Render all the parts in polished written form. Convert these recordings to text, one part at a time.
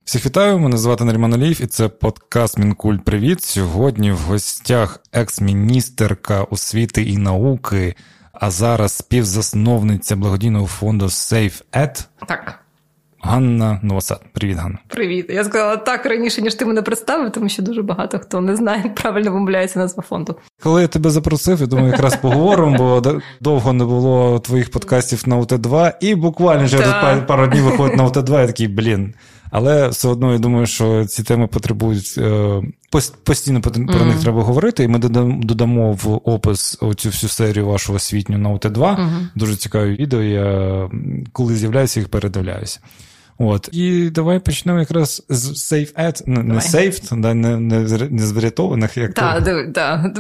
Всіх вітаю, мене звати Наріман Алієв, і це подкаст Мінкульт. Привіт! Сьогодні в гостях екс-міністерка освіти і науки, а зараз співзасновниця благодійного фонду SafeEd. Так. Ганна Новосад. Привіт, Ганна. Привіт. Я сказала так раніше, ніж ти мене представив, тому що дуже багато хто не знає, як правильно вимовляється назва фонду. Коли я тебе запросив, я думаю, якраз поговоримо, бо довго не було твоїх подкастів на УТ2, і буквально через пару днів виходить на УТ2, я такий, Але все одно я думаю, що ці теми потребують, постійно про них треба говорити, і ми додамо в опис оцю всю серію вашу освітню на УТ2. Дуже цікаві відео, я коли з'являюся, їх передивляюся. І давай почнемо якраз з SafeEd, не Saved, не з врятованих. Так.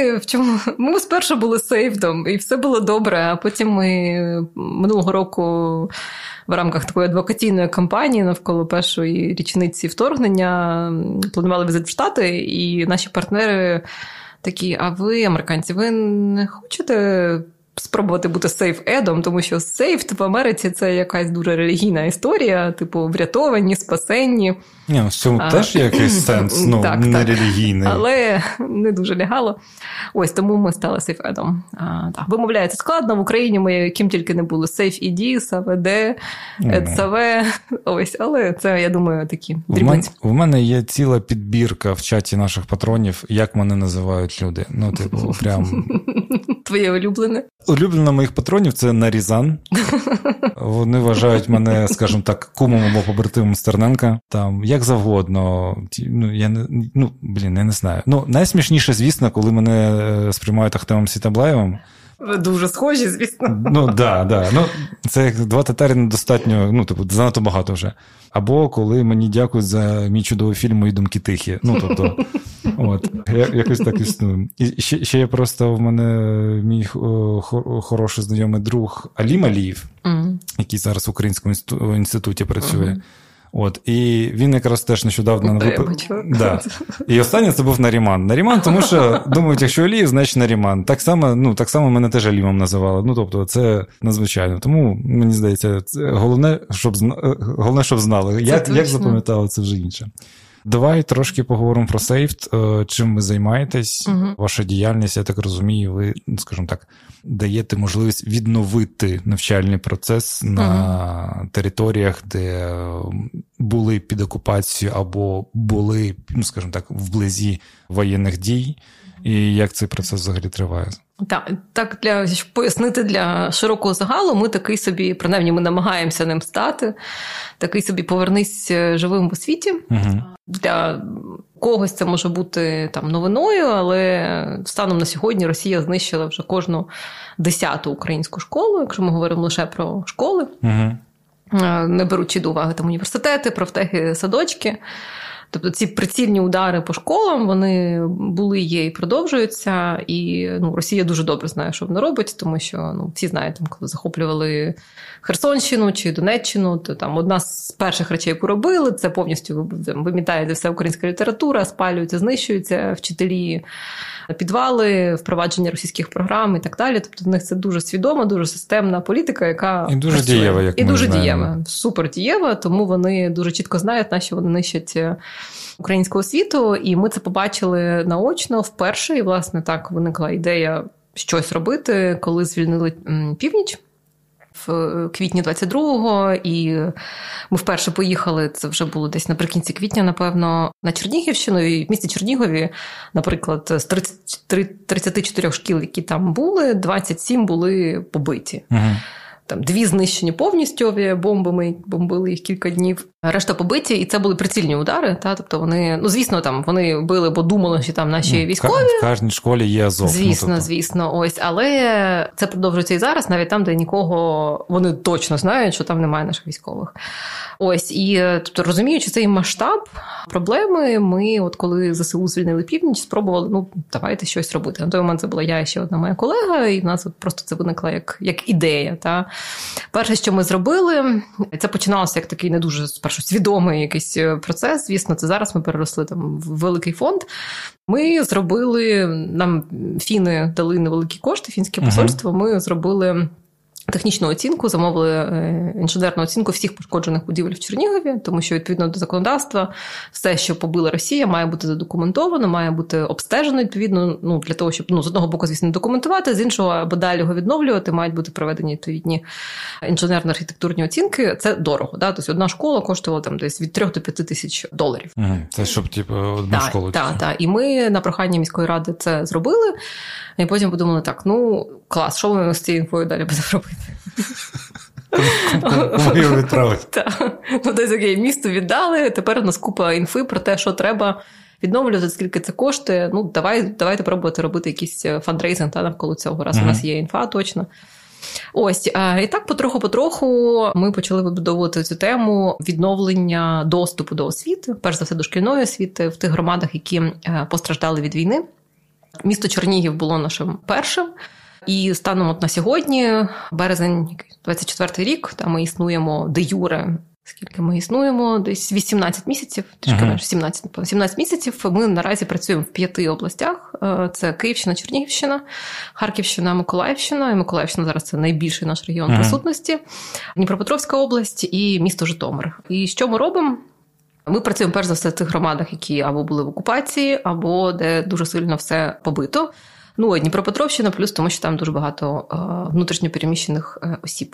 Ми спершу були сейфдом, і все було добре, а потім ми минулого року в рамках такої адвокаційної кампанії навколо першої річниці вторгнення планували візит в Штати, і наші партнери такі, а ви, американці, ви не хочете спробувати бути сейф-едом, тому що сейф в Америці – це якась дуже релігійна історія, типу врятовані, спасенні. В цьому теж є якийсь сенс, не релігійний. Але не дуже лягало. Тому ми стали сейф-едом. Вимовляється складно, в Україні ми ким тільки не були. Сейф-іді, САВД, ЕДСАВ. Але це, я думаю, такі дрібниці. У мене є ціла підбірка в чаті наших патронів, як мене називають люди. Прям... Твоє улюблене? Улюблена моїх патронів – це Нарізан. Вони вважають мене, скажімо так, кумом або побратимом Стерненка. Там, як завгодно. Я не знаю. Найсмішніше, звісно, коли мене сприймають Ахтемом Сітаблаєвим. Ви дуже схожі, звісно. Да. Це як два татари недостатньо, занадто багато вже. Або коли мені дякують за мій чудовий фільм «Мої думки тихі». Якось так існую. І ще є просто в мене мій хороший знайомий друг Алім Алієв, який зараз в Українському інституті працює. І він якраз теж нещодавно... І останнє це був Наріман. Наріман, тому що думають, якщо Алієв, значить Наріман. Так само мене теж Алімом називали. Це надзвичайно. Тому, мені здається, головне, щоб знали. Як запам'ятали, це вже інше. Давай трошки поговоримо про SafeEd. Чим ви займаєтесь? Ваша діяльність, я так розумію, ви, скажімо так, даєте можливість відновити навчальний процес на територіях, де були під окупацією або були, скажімо так, вблизі воєнних дій. І як цей процес взагалі триває? Так, щоб пояснити для широкого загалу, ми такий собі, принаймні ми намагаємося ним стати, такий собі повернись живим в освіті. Для когось це може бути новиною, але станом на сьогодні Росія знищила вже кожну 10-ту українську школу, якщо ми говоримо лише про школи, не беручи до уваги університети, профтехи, садочки. Тобто ці прицільні удари по школам, вони були, є і продовжуються. І Росія дуже добре знає, що вона робить, тому що всі знають, коли захоплювали Херсонщину чи Донеччину, то одна з перших речей, яку робили, це повністю вимітається вся українська література, спалюється, знищуються вчителі, підвали, впровадження російських програм і так далі. Тобто в них це дуже свідома, дуже системна політика, яка і дуже працює. Дієва, як ми знаємо. І дуже дієва, супер дієва, тому вони дуже чітко знають, на що вони нищать українську освіту, і ми це побачили наочно вперше, і, власне, так виникла ідея щось робити, коли звільнили Північ в квітні 22-го, і ми вперше поїхали, це вже було десь наприкінці квітня, напевно, на Чернігівщину, і в місті Чернігові, наприклад, з 34 шкіл, які там були, 27 були побиті. Там 2 знищені повністю авіабомбами, бомбили їх кілька днів. Решта побиті, і це були прицільні удари. Тобто вони, звісно, вони били, бо думали, що там наші військові. В кожній школі є Азов. Звісно. Але це продовжується і зараз, навіть там, де нікого, вони точно знають, що там немає наших військових. Тобто, розуміючи цей масштаб проблеми, ми, коли ЗСУ звільнили Північ, спробували, давайте щось робити. На той момент це була я і ще одна моя колега, і в нас просто це виникла як ідея. Перше, що ми зробили, це починалося як такий не дуже спершу свідомий якийсь процес. Звісно, це зараз ми переросли в великий фонд. Ми зробили, нам фіни дали невеликі кошти, фінське посольство, ми зробили технічну оцінку, замовили інженерну оцінку всіх пошкоджених будівель в Чернігові, тому що, відповідно до законодавства, все, що побила Росія, має бути задокументовано, має бути обстежено, відповідно, для того, щоб, з одного боку, звісно, не документувати, з іншого, аби далі його відновлювати, мають бути проведені відповідні інженерно-архітектурні оцінки. Це дорого, да? Тобто одна школа коштувала там десь від 3 до 5 тисяч доларів. Це щоб, одну школу. Так. І ми на прохання міської ради це зробили, і потім подумали, так, клас, що ми з цією інфою далі будемо робити? Кому його відправити? Так. Десь окей, місту віддали, тепер у нас купа інфи про те, що треба відновлювати, скільки це коштує. Давайте пробувати робити якийсь фандрейзинг навколо цього, раз у нас є інфа точно. Ось, і так потроху ми почали вибудовувати цю тему відновлення доступу до освіти, перш за все дошкільної освіти, в тих громадах, які постраждали від війни. Місто Чернігів було нашим першим. І станом на сьогодні, березень 24-й рік, там ми існуємо де-юре. Скільки ми існуємо? Десь 18 місяців, трішки менше, 17 місяців. Ми наразі працюємо в 5 областях. Це Київщина, Чернігівщина, Харківщина, Миколаївщина. І Миколаївщина зараз це найбільший наш регіон присутності. Дніпропетровська область і місто Житомир. І що ми робимо? Ми працюємо перш за все в тих громадах, які або були в окупації, або де дуже сильно все побито. Дніпропетровщина плюс, тому що там дуже багато внутрішньопереміщених осіб.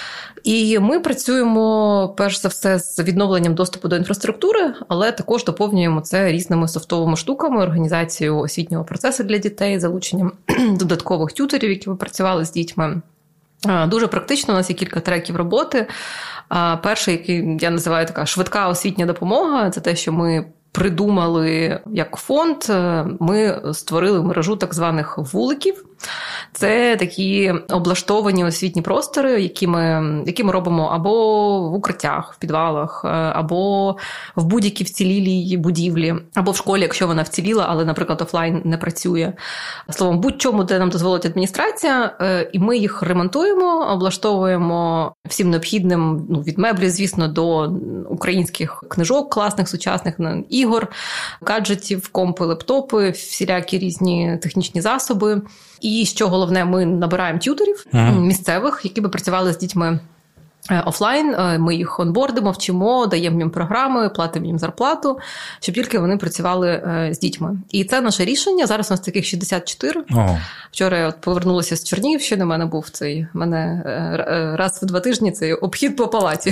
І ми працюємо, перш за все, з відновленням доступу до інфраструктури, але також доповнюємо це різними софтовими штуками, організацією освітнього процесу для дітей, залученням додаткових тюторів, які ви працювали з дітьми. Дуже практично, у нас є кілька треків роботи. Перший, який я називаю така швидка освітня допомога, це те, що ми придумали як фонд, ми створили мережу так званих вуликів. Це такі облаштовані освітні простори, які ми робимо або в укриттях, в підвалах, або в будь-якій вцілілій будівлі, або в школі, якщо вона вціліла, але, наприклад, офлайн не працює. Словом, будь-чому, де нам дозволить адміністрація, і ми їх ремонтуємо, облаштовуємо всім необхідним, від меблів, звісно, до українських книжок класних, сучасних, ігор, гаджетів, компи, лептопи, всілякі різні технічні засоби. І, що головне, ми набираємо тюторів місцевих, які би працювали з дітьми офлайн. Ми їх онбордимо, вчимо, даємо їм програми, платимо їм зарплату, щоб тільки вони працювали з дітьми. І це наше рішення. Зараз у нас таких 64. Вчора я повернулася з Чернігівщини, у мене раз в 2 тижні цей обхід по палаті.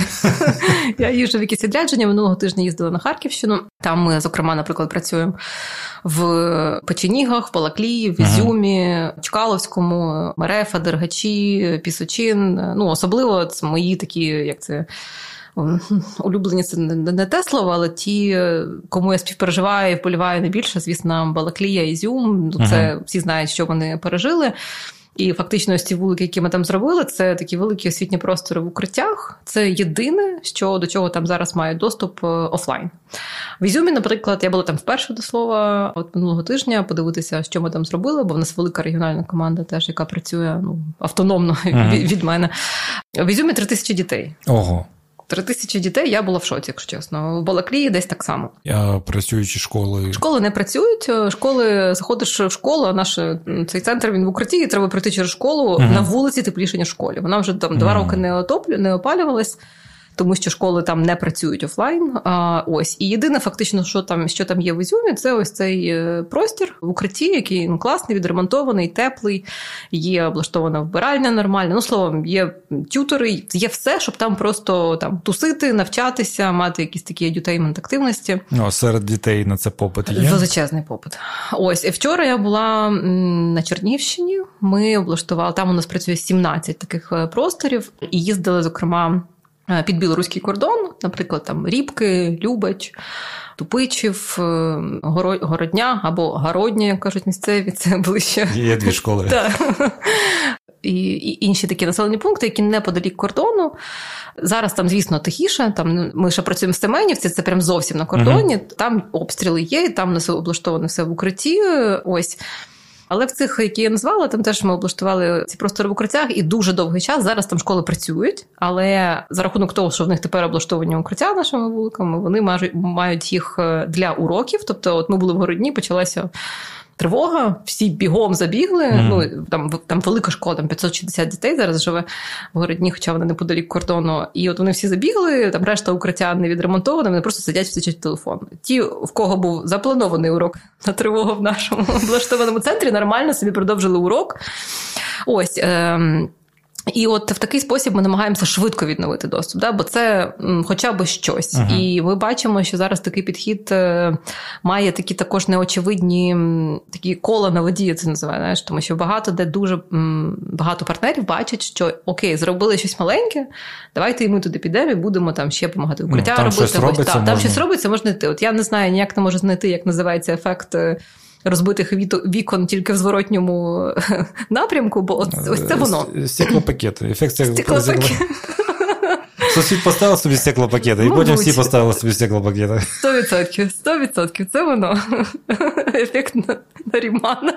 Я їжджу в якісь відрядження, минулого тижня їздила на Харківщину. Там ми, зокрема, наприклад, працюємо в Печенігах, в Балаклії, в Ізюмі, Чкаловському, Мерефа, Дергачі, Пісочин. Особливо це мої такі, як це, улюблені, це не те слово, але ті, кому я співпереживаю і вболіваю найбільше, звісно, Балаклія, Ізюм. Це всі знають, що вони пережили. І фактично ці вулики, які ми там зробили, це такі великі освітні простори в укриттях. Це єдине, до чого там зараз мають доступ офлайн. В Ізюмі, наприклад, я була там вперше, до слова, минулого тижня, подивитися, що ми там зробили, бо в нас велика регіональна команда теж, яка працює автономно від мене. В Ізюмі 3000 дітей. Ого. 3000 дітей, я була в шоці, якщо чесно. В Балаклії десь так само. Працюючі школи? Школи не працюють. Заходиш в школу, наш цей центр, він в укритті, і треба прийти через школу на вулиці тепліше, ніж в школі. Вона вже там 2 роки не опалювалась, тому що школи там не працюють офлайн. І єдине фактично, що там є в Ізюмі, це ось цей простір в укритті, який класний, відремонтований, теплий, є облаштована вбиральня нормальна. Словом, є тютори, є все, щоб там просто тусити, навчатися, мати якісь такі edutainment активності. Серед дітей на це попит є? Величезний попит. І вчора я була на Чернігівщині, ми облаштували, там у нас працює 17 таких просторів, і їздили, зокрема, під білоруський кордон, наприклад, там Рібки, Любач, Тупичів, Городня або Городня, як кажуть місцеві, це ближче. Є 2 школи. Так. І інші такі населені пункти, які неподалік кордону. Зараз там, звісно, тихіше. Там ми ще працюємо в Семенівці, це прям зовсім на кордоні. Там обстріли є, і там у нас облаштовано все в укритті. Але в цих, які я назвала, там теж ми облаштували ці простори в укриттях, і дуже довгий час. Зараз там школи працюють, але за рахунок того, що в них тепер облаштовані укриття нашими вуликами, вони мають їх для уроків. Тобто, ми були в Городні, почалася тривога, всі бігом забігли, там велика школа, там 560 дітей зараз живе в Городні, хоча вона неподалік кордону, і от вони всі забігли, там решта укриття не відремонтоване, вони просто сидять, втичать в телефон. Ті, в кого був запланований урок на тривогу в нашому облаштованому центрі, нормально собі продовжили урок. Ось, і от в такий спосіб ми намагаємося швидко відновити доступ, да? Бо це хоча б щось. І ми бачимо, що зараз такий підхід має такі також неочевидні такі кола на воді, я це називаю, знаєш? Тому що багато де дуже багато партнерів бачать, що окей, зробили щось маленьке, давайте і ми туди підемо і будемо там ще допомагати укриття робити. Там щось робиться, можна йти. От я не знаю, ніяк не можу знайти, як називається ефект розбитих вікон тільки в зворотньому напрямку, бо ось це воно. Стеклопакети. Ефект стеклопакети. Сусід поставив собі стеклопакети, і потім всі поставили собі стеклопакети. 100%. Це воно. Ефект Нарімана.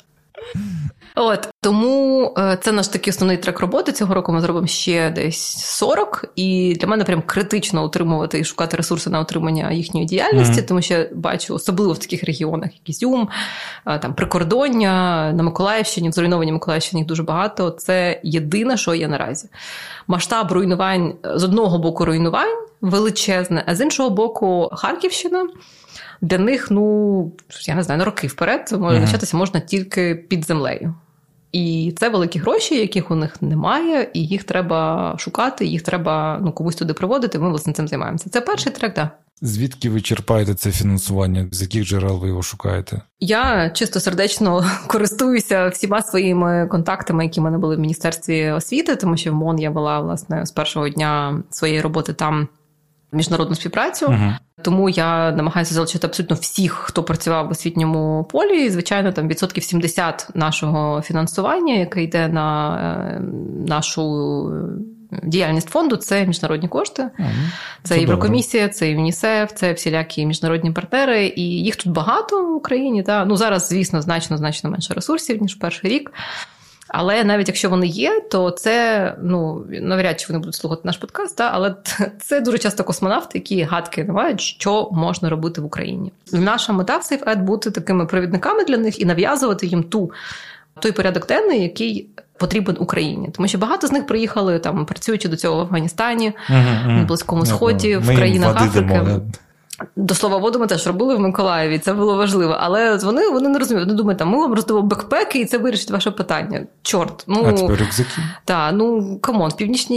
От, тому це наш такий основний трек роботи. Цього року ми зробимо ще десь 40, і для мене прям критично утримувати і шукати ресурси на утримання їхньої діяльності, тому що я бачу, особливо в таких регіонах, як Ізюм, там Прикордоння, на Миколаївщині, в зруйнованій Миколаївщині їх дуже багато. Це єдине, що є наразі. Масштаб руйнувань, з одного боку руйнувань величезне, а з іншого боку Харківщина. Для них, я не знаю, на роки вперед навчатися можна тільки під землею. І це великі гроші, яких у них немає, і їх треба шукати, їх треба комусь туди приводити, ми, власне, цим займаємося. Це перший трек, так. Звідки ви черпаєте це фінансування? З яких джерел ви його шукаєте? Я чисто сердечно користуюся всіма своїми контактами, які в мене були в Міністерстві освіти, тому що в МОН я була, власне, з першого дня своєї роботи там міжнародну співпрацю. Тому я намагаюся залучити абсолютно всіх, хто працював в освітньому полі. І, звичайно, там 70% нашого фінансування, яке йде на нашу діяльність фонду, це міжнародні кошти. Це Єврокомісія, це ЮНІСЕФ, це всілякі міжнародні партнери. І їх тут багато в Україні. Зараз, звісно, значно менше ресурсів, ніж перший рік. Але навіть якщо вони є, то це, навряд чи вони будуть слухати наш подкаст, але це дуже часто космонавти, які гадки не мають, що можна робити в Україні. Наша мета в SafeEd бути такими провідниками для них і нав'язувати їм той порядок денний, який потрібен Україні. Тому що багато з них приїхали, працюючи до цього в Афганістані, на Близькому Сході, в країнах Африки. До слова, воду ми теж робили в Миколаєві, це було важливо. Але вони не розуміють, вони думають, ми вам роздамо бекпеки, і це вирішить ваше питання. Чорт. А тепер рюкзаки? Так, камон,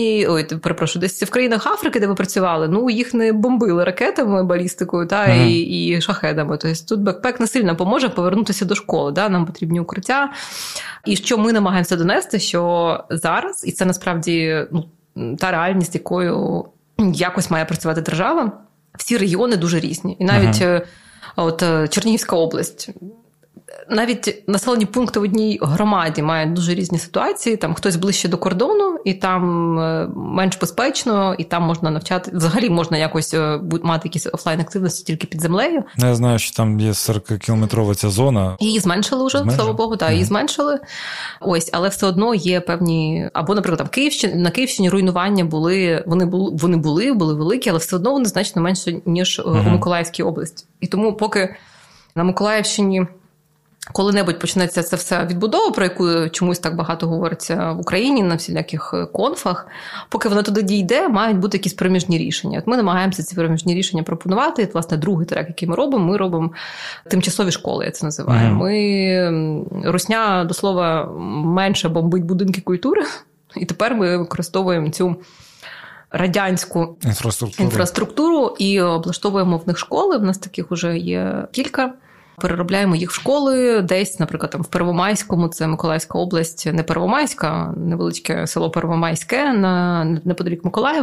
десь в країнах Африки, де ви працювали, їх не бомбили ракетами, балістикою, і шахедами. Тобто тут бекпек не сильно поможе повернутися до школи, нам потрібні укриття. І що ми намагаємося донести, що зараз, і це насправді та реальність, якою якось має працювати держава, всі регіони дуже різні. І навіть Чернігівська область, навіть населені пункти в одній громаді мають дуже різні ситуації. Там хтось ближче до кордону, і там менш безпечно, і там можна навчати. Взагалі можна якось мати якісь офлайн-активності тільки під землею. Я знаю, що там є 40-кілометрова ця зона. Її зменшили вже, слава Богу, її зменшили. Ось, але все одно є певні... Або, наприклад, на Київщині руйнування були великі, але все одно вони значно менше, ніж у Миколаївській області. І тому поки на Миколаївщині коли-небудь почнеться це все відбудова, про яку чомусь так багато говориться в Україні на всіляких конфах, поки воно туди дійде, мають бути якісь проміжні рішення. От ми намагаємося ці проміжні рішення пропонувати. І, власне, другий трек, який ми робимо тимчасові школи, я це називаю. Русня, до слова, менше бомбить будинки культури, і тепер ми використовуємо цю радянську інфраструктуру і облаштовуємо в них школи. В нас таких вже є кілька. Переробляємо їх в школи десь, наприклад, там в Первомайському, це Миколаївська область, не Первомайська, невеличке село Первомайське, неподалік Миколаєва.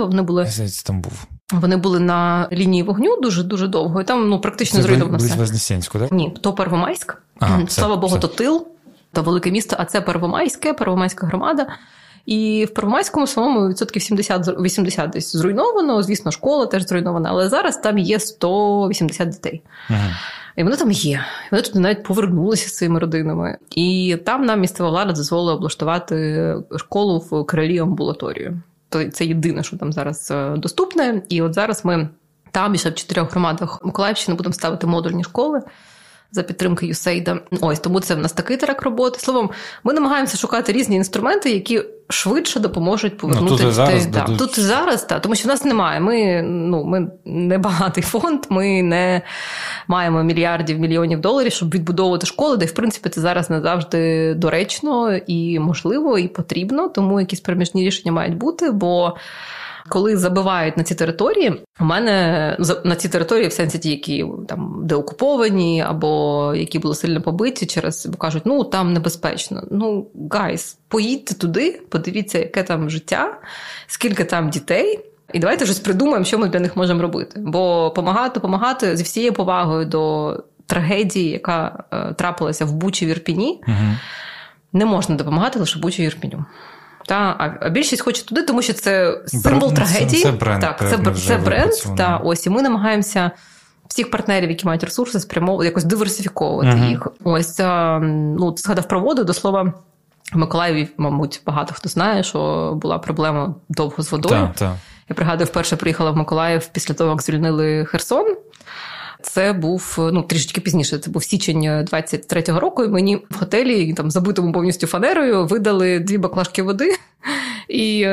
Вони були на лінії вогню дуже-дуже довго, і там практично зруйновано все. Це Вознесенську, так? Ні, то Первомайськ. Слава Богу, то тил, то велике місто, а це Первомайська громада. І в Первомайському самому 70% десь зруйновано, звісно, школа теж зруйнована, але зараз там є 180 дітей. І вони там є. Вони тут навіть повернулися з своїми родинами. І там нам місцева влада дозволила облаштувати школу в крилі амбулаторію. Це єдине, що там зараз доступне. І от зараз ми там, ще в 4 громадах Миколаївщини, будемо ставити модульні школи за підтримки USAID. Ось, тому це в нас такий трек роботи. Словом, ми намагаємося шукати різні інструменти, які швидше допоможуть повернути дітей. Тут і зараз, тому що в нас немає. Ми не багатий фонд, ми не маємо мільйонів доларів, щоб відбудовувати школи, де, в принципі, це зараз не завжди доречно і можливо, і потрібно, тому якісь проміжні рішення мають бути, бо коли забивають на ці території, у мене на ці території, в сенсі ті, які там деокуповані, або які були сильно побиті бо кажуть, там небезпечно. Гайс, поїдьте туди, подивіться, яке там життя, скільки там дітей, і давайте щось придумаємо, що ми для них можемо робити. Бо допомагати зі всією повагою до трагедії, яка трапилася в Бучі, в Ірпіні, не можна допомагати лише Бучі і Ірпіню. А більшість хоче туди, тому що це символ трагедії. Це бренд. Це бренд. Ось, і ми намагаємося всіх партнерів, які мають ресурси, якось диверсифіковувати їх. Ось, ти згадав про воду, до слова, в Миколаєві, мабуть, багато хто знає, що була проблема довго з водою. Я пригадую, вперше приїхала в Миколаїв після того, як звільнили Херсон. Це був, трішечки пізніше, це був січень 23-го року, і мені в готелі, там, забитому повністю фанерою, видали 2 баклажки води. І,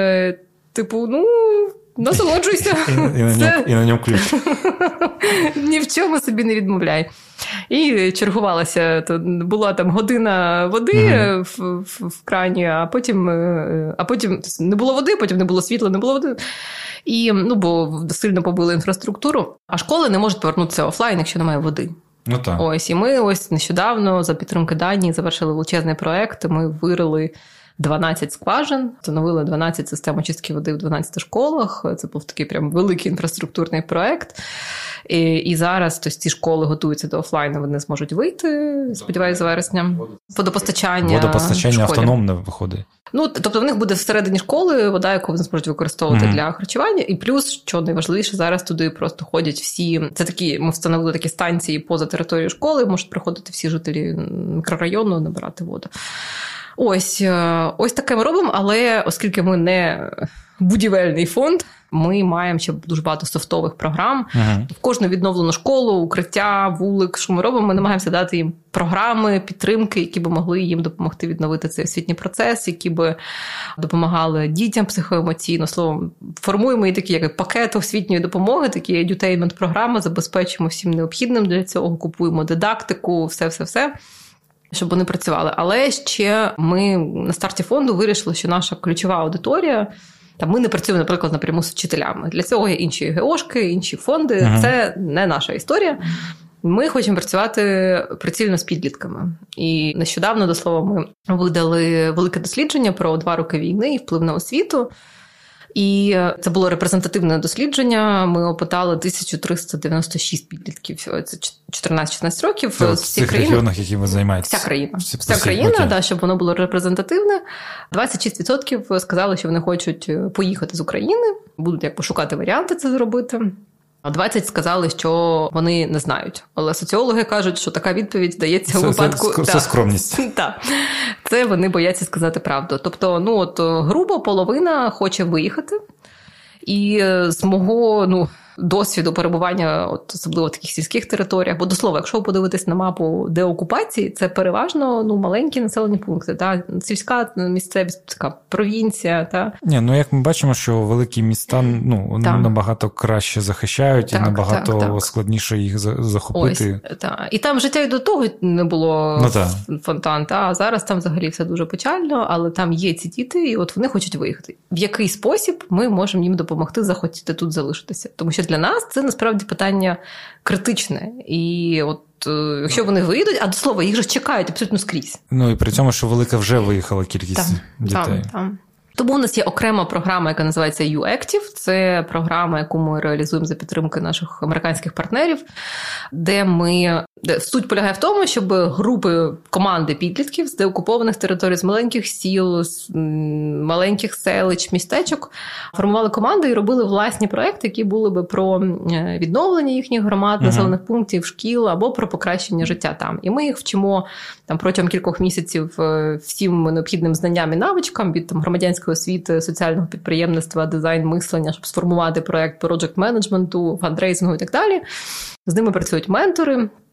насолоджуйся. І на ньому ключ. Ні в чому собі не відмовляй. І чергувалася. Була там година води в крані, а потім не було води, потім не було світла, не було води. І, бо сильно побили інфраструктуру, а школи не можуть повернутися офлайн, якщо немає води. Ось, і ми нещодавно за підтримки Данії завершили величезний проєкт, ми вирили 12 скважин, встановили 12 систем очистки води в 12 школах. Це був такий прям великий інфраструктурний проєкт. І зараз ці школи готуються до офлайну, вони зможуть вийти, сподіваюся, з вересня. Водопостачання автономне виходить. Тобто в них буде всередині школи вода, яку вони зможуть використовувати для харчування. І плюс, що найважливіше, зараз туди просто ходять всі. Це такі, ми встановили такі станції поза територією школи, можуть приходити всі жителі мікрорайону, набирати воду. Ось таке ми робимо, але оскільки ми не будівельний фонд, ми маємо ще дуже багато софтових програм. В кожну відновлену школу, укриття, вулик, що ми робимо, ми намагаємося дати їм програми, підтримки, які б могли їм допомогти відновити цей освітній процес, які б допомагали дітям психоемоційно. Словом, формуємо і такі як пакет освітньої допомоги, такі едютеймент-програми, забезпечуємо всім необхідним для цього, купуємо дидактику, все-все-все, щоб вони працювали. Але ще ми на старті фонду вирішили, що наша ключова аудиторія, ми не працюємо, наприклад, напряму з вчителями. Для цього є інші ГОшки, інші фонди. Це не наша історія. Ми хочемо працювати прицільно з підлітками. І нещодавно, до слова, ми видали велике дослідження про 2 роки війни і вплив на освіту. І це було репрезентативне дослідження. Ми опитали 1396 підлітків. Це 14-16 років. Це в цих регіонах, які ви займаєтеся? Вся країна, щоб воно було репрезентативне. 26% сказали, що вони хочуть поїхати з України. Будуть шукати варіанти це зробити. А 20 сказали, що вони не знають. Але соціологи кажуть, що така відповідь дається у випадку... Це скромність. Так. Це вони бояться сказати правду. Тобто, грубо половина хоче виїхати. І з мого, досвіду перебування, особливо в таких сільських територіях, бо, до слова, якщо ви подивитесь на мапу деокупації, це переважно маленькі населені пункти. Сільська місцевість, така провінція. Як ми бачимо, що великі міста вони набагато краще захищають і набагато складніше їх захопити. Ось, і там життя і до того не було фонтан, а зараз там взагалі все дуже печально, але там є ці діти, і вони хочуть виїхати. В який спосіб ми можемо їм допомогти захотіти тут залишитися? Тому що для нас це насправді питання критичне. І якщо вони виїдуть, а до слова, їх же чекають абсолютно скрізь. І при цьому, що велика вже виїхала кількість дітей. Тому у нас є окрема програма, яка називається U-Active. Це програма, яку ми реалізуємо за підтримки наших американських партнерів, де суть полягає в тому, щоб групи, команди підлітків з деокупованих територій, з маленьких сіл, з маленьких селищ, містечок формували команди і робили власні проекти, які були би про відновлення їхніх громад, населених пунктів, шкіл або про покращення життя там. І ми їх вчимо протягом кількох місяців всім необхідним знанням і навичкам від громадянської освіти, соціального підприємництва, дизайн мислення, щоб сформувати проект по проджект-менеджменту, фандрейзингу і так далі. З ними працюють ментори.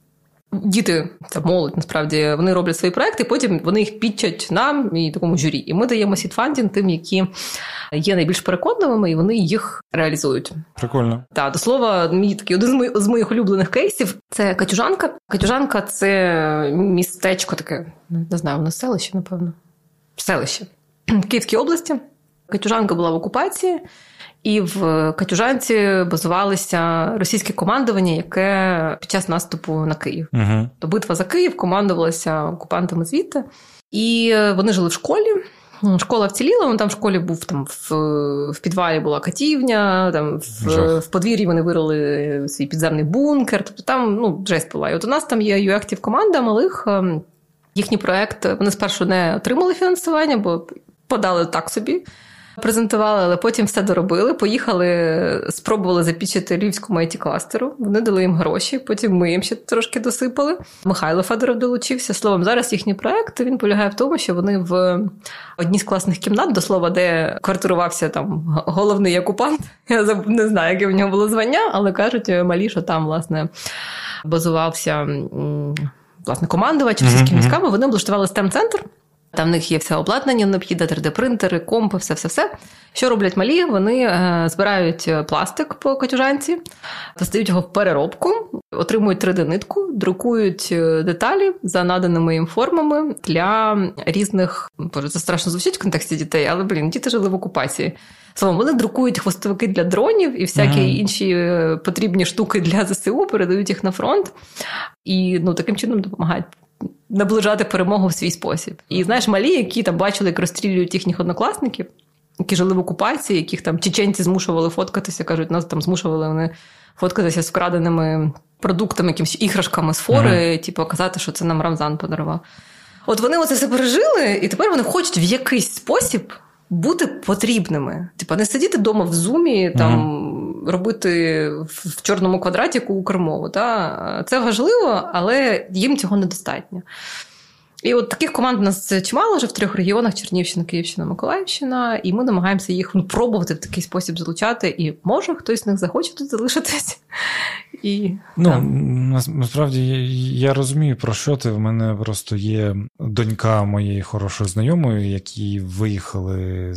діти, це молодь, насправді, вони роблять свої проекти, потім вони їх підчать нам і такому журі. І ми даємо сідфандінг тим, які є найбільш переконливими, і вони їх реалізують. Прикольно. Так, до слова, мій такий один з моїх улюблених кейсів – це Катюжанка. Катюжанка – це містечко таке, не знаю, воно селище, напевно. Селище. В Київській області. Катюжанка була в окупації, і в Катюжанці базувалися російське командування, яке під час наступу на Київ. Угу. То битва за Київ командувалася окупантами звідти. І вони жили в школі. Школа вціліла, там в школі був, там в підвалі була катівня, там в подвір'ї вони вирили свій підземний бункер. Тобто там, жесть була. І от у нас там є UActive команда малих. Їхній проект, вони спершу не отримали фінансування, бо подали так собі, презентували, але потім все доробили, поїхали, спробували запічити львівському IT-кластеру, вони дали їм гроші, потім ми їм ще трошки досипали. Михайло Федоров долучився. Словом, зараз їхній проект, він полягає в тому, що вони в одній з класних кімнат, до слова, де квартирувався там головний окупант, я не знаю, яке в нього було звання, але кажуть малі, що там, власне, базувався командувач російськими військами, вони облаштували STEM-центр. Там в них є все обладнання, необхідне 3D-принтери, компи, все-все-все. Що роблять малі? Вони збирають пластик по Катюжанці, достають його в переробку, отримують 3D-нитку, друкують деталі за наданими їм формами для різних... Боже, це страшно звучить в контексті дітей, але, діти жили в окупації. Словом, вони друкують хвостовики для дронів і всякі інші потрібні штуки для ЗСУ, передають їх на фронт і таким чином допомагають наближати перемогу в свій спосіб. І, знаєш, малі, які там бачили, як розстрілюють їхніх однокласників, які жили в окупації, яких там чеченці змушували фоткатися, кажуть, нас там змушували вони фоткатися з вкраденими продуктами, якимось іграшками з фори, казати, що це нам Рамзан подарував. От вони оце все пережили, і тепер вони хочуть в якийсь спосіб бути потрібними. Не сидіти вдома в зумі, робити в чорному квадраті Укрмову. Це важливо, але їм цього недостатньо. І от таких команд у нас чимало вже в 3 регіонах: Чернігівщина, Київщина, Миколаївщина. І ми намагаємося їх пробувати в такий спосіб залучати. І може хтось з них захоче тут залишитись. І, насправді, я розумію, про що ти. В мене просто є донька моєї хорошої знайомої, які виїхали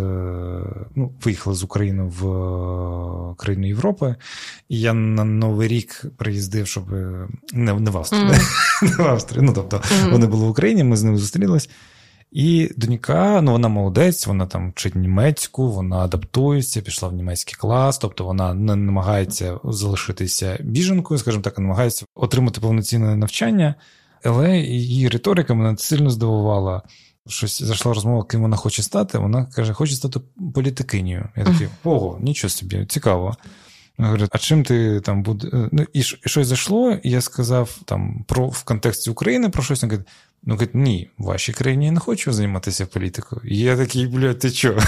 з України в країну Європи. І я на Новий рік приїздив, щоб... Не в Австрію. Не в Австрію. Тобто, вони були в Україні, ми з ними зустрілись. І донька, вона молодець, вона там вчить німецьку, вона адаптується, пішла в німецький клас, тобто вона не намагається залишитися біженкою, скажімо так, а намагається отримати повноцінне навчання, але її риторика мене сильно здивувала. Щось зайшла розмова, ким вона хоче стати, вона каже, хоче стати політикинею. Я такий, ого, нічого собі, цікаво. Вона говорить, а чим ти там буде... І щось зайшло, і я сказав там в контексті України про щось, вона говорить, ні, в вашій країні я не хочу займатися політикою. І я такий, ти чого?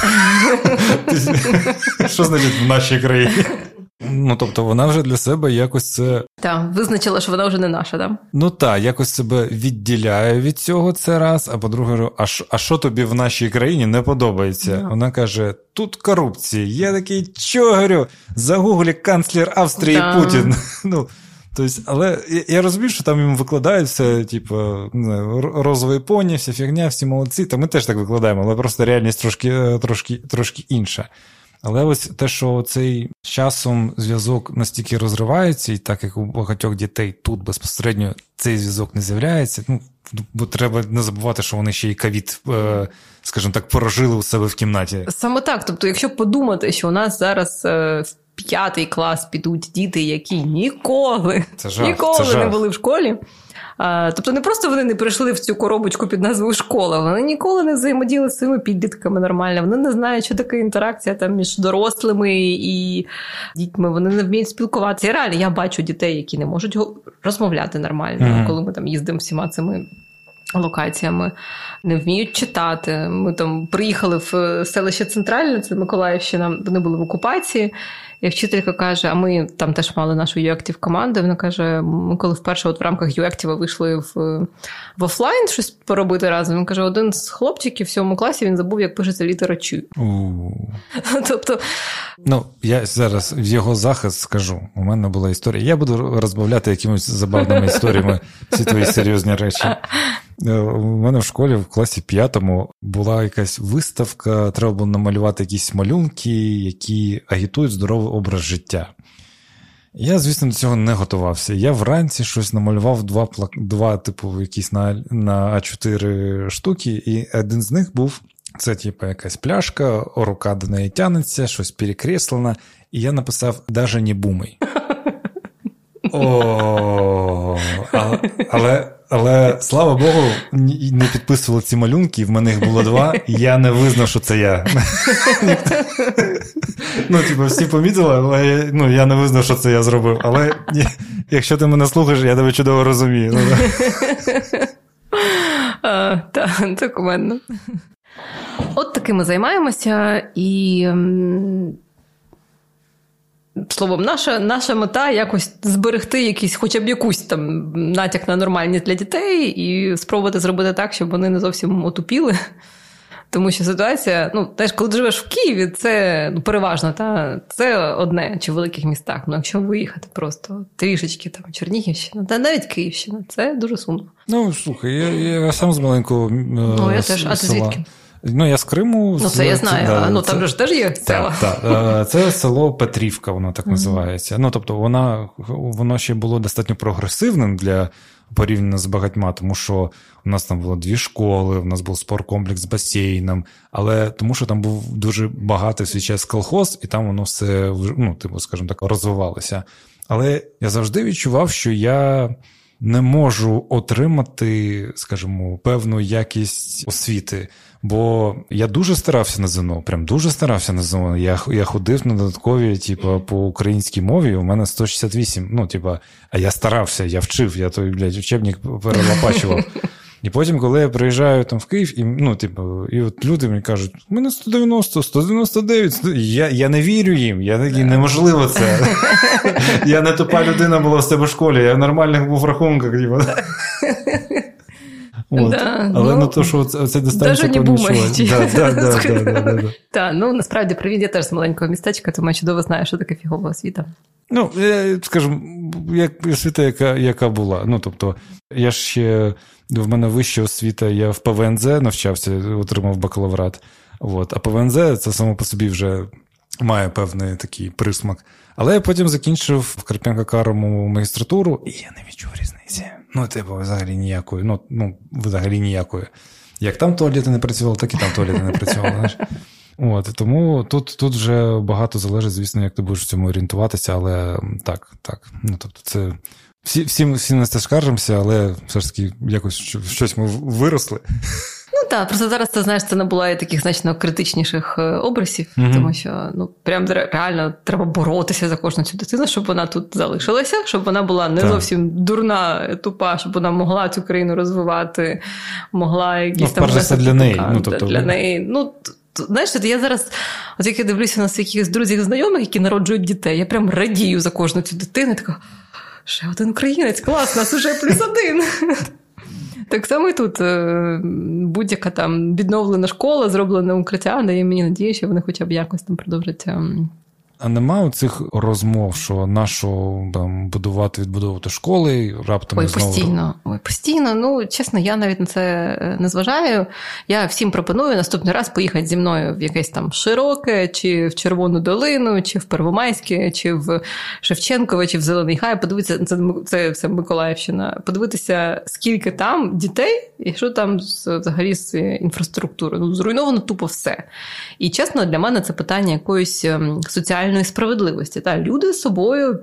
Що значить в нашій країні? Тобто вона вже для себе якось це... Так, визначила, що вона вже не наша, так? Так, якось себе відділяє від цього це раз, а по-друге, говорю, а що тобі в нашій країні не подобається? Вона каже, тут корупція. Я такий, що, говорю, загуглі канцлер Австрії Путін. Тобто, але я розумію, що там їм викладають все, розовий поні, вся фігня, всі молодці. Та ми теж так викладаємо, але просто реальність трошки інша. Але ось те, що цей з часом зв'язок настільки розривається, і так як у багатьох дітей тут безпосередньо цей зв'язок не з'являється, бо треба не забувати, що вони ще й ковід, скажімо так, порожили у себе в кімнаті. Саме так. Тобто, якщо подумати, що у нас зараз в 5 клас підуть діти, які ніколи не були в школі. Тобто не просто вони не прийшли в цю коробочку під назвою «школа», вони ніколи не взаємодіяли з своїми підлітками нормально, вони не знають, що таке інтеракція там між дорослими і дітьми, вони не вміють спілкуватися. І реально, я бачу дітей, які не можуть розмовляти нормально, коли ми там їздимо всіма цими локаціями, не вміють читати. Ми там приїхали в селище Центральне, це Миколаївщина, вони були в окупації, І вчителька каже, а ми там теж мали нашу UActive команду, вона каже, ми коли вперше в рамках UActive вийшли в офлайн щось поробити разом, він каже, один з хлопчиків в 7 класі, він забув, як пишеться літера Ч. Тобто... Ну, я зараз в його захист скажу. У мене була історія. Я буду розбавляти якимись забавними історіями всі твої серйозні речі. У мене в школі в класі 5-му була якась виставка, треба було намалювати якісь малюнки, які агітують здоровий образ життя. Я, звісно, до цього не готувався. Я вранці щось намалював два типу, якісь на А4 штуки, і один з них був, це типу якась пляшка, рука до неї тянеться, щось перекреслено, і я написав «даже не бумай». Але, слава Богу, не підписували ці малюнки, в мене їх було 2, і я не визнав, що це я. Ну, типу, всі помітили, але я не визнав, що це я зробив. Але якщо ти мене слухаєш, я тебе чудово розумію. Так, це кумедно. От таким ми займаємося, і... Словом, наша мета якось зберегти якийсь, хоча б якусь там натяк на нормальність для дітей і спробувати зробити так, щоб вони не зовсім отупіли. Тому що ситуація, знаєш, коли ти живеш в Києві, це переважно, це одне, чи в великих містах. Якщо виїхати просто трішечки, там, Чернігівщина, та навіть Київщина, це дуже сумно. Слухай, я сам з маленького я теж. А ти звідки? Я з Криму. Це я знаю, там же теж є село. Так. Це село Петрівка, воно так називається. Тобто воно ще було достатньо прогресивним для порівняно з багатьма, тому що у нас там було 2 школи, у нас був спорткомплекс з басейном, але тому що там був дуже багатий в свій час колхоз, і там воно все, скажімо так, розвивалося. Але я завжди відчував, що я не можу отримати, скажімо, певну якість освіти. Бо я дуже старався на ЗНО, прям дуже старався на ЗНО. Я ходив на додаткові, по українській мові, у мене 168, а я старався, я вчив, я той, учебник перелопачував. І потім, коли я приїжджаю там в Київ, і от люди мені кажуть, у мене 190, 199, я не вірю їм, я такий, неможливо це. Я не тупа людина була в себе в школі, я в нормальних був рахунках. Але то, що це дистанція помічувати. Так, насправді, привіт, я теж з маленького містечка, тому я чудово знаю, що таке фігова освіта. Скажімо, освіта, яка була. Тобто, я ж ще, в мене вища освіта, я в ПВНЗ навчався, отримав бакалаврат. А ПВНЗ це само по собі вже має певний такий присмак. Але я потім закінчив в Карпенко-Карому магістратуру, і я не відчув різниці. Взагалі ніякої. Взагалі ніякої. Як там туалети не працювали, так і там туалети не працювали. Знаєш? Тому тут вже багато залежить, звісно, як ти будеш в цьому орієнтуватися, але так. Тобто це... Всі на це скаржимося, але все ж таки якось щось ми виросли. Так, просто зараз, ти знаєш, це не було таких значно критичніших образів, тому що, прям реально треба боротися за кожну цю дитину, щоб вона тут залишилася, щоб вона була не зовсім дурна, тупа, щоб вона могла цю країну розвивати, могла якісь там... Перше, це для неї. Для неї. Знаєш, я зараз, як я дивлюся на своїх друзів і знайомих, які народжують дітей, я прям радію за кожну цю дитину, така, ще один українець, клас, нас уже +1. Так само і тут будь-яка там відновлена школа, зроблена укриття, дає мені надію, що вони хоча б якось там продовжать. А нема у цих розмов, що нащо відбудовувати школи, раптом знову... Постійно. Чесно, я навіть на це не зважаю. Я всім пропоную наступний раз поїхати зі мною в якесь там Широке, чи в Червону Долину, чи в Первомайське, чи в Шевченкове, чи в Зелений Гай. Подивитися, це все Миколаївщина. Подивитися, скільки там дітей, і що там взагалі з інфраструктурою. Зруйновано тупо все. І чесно, для мене це питання якоїсь соціальної справедливості. Люди з собою,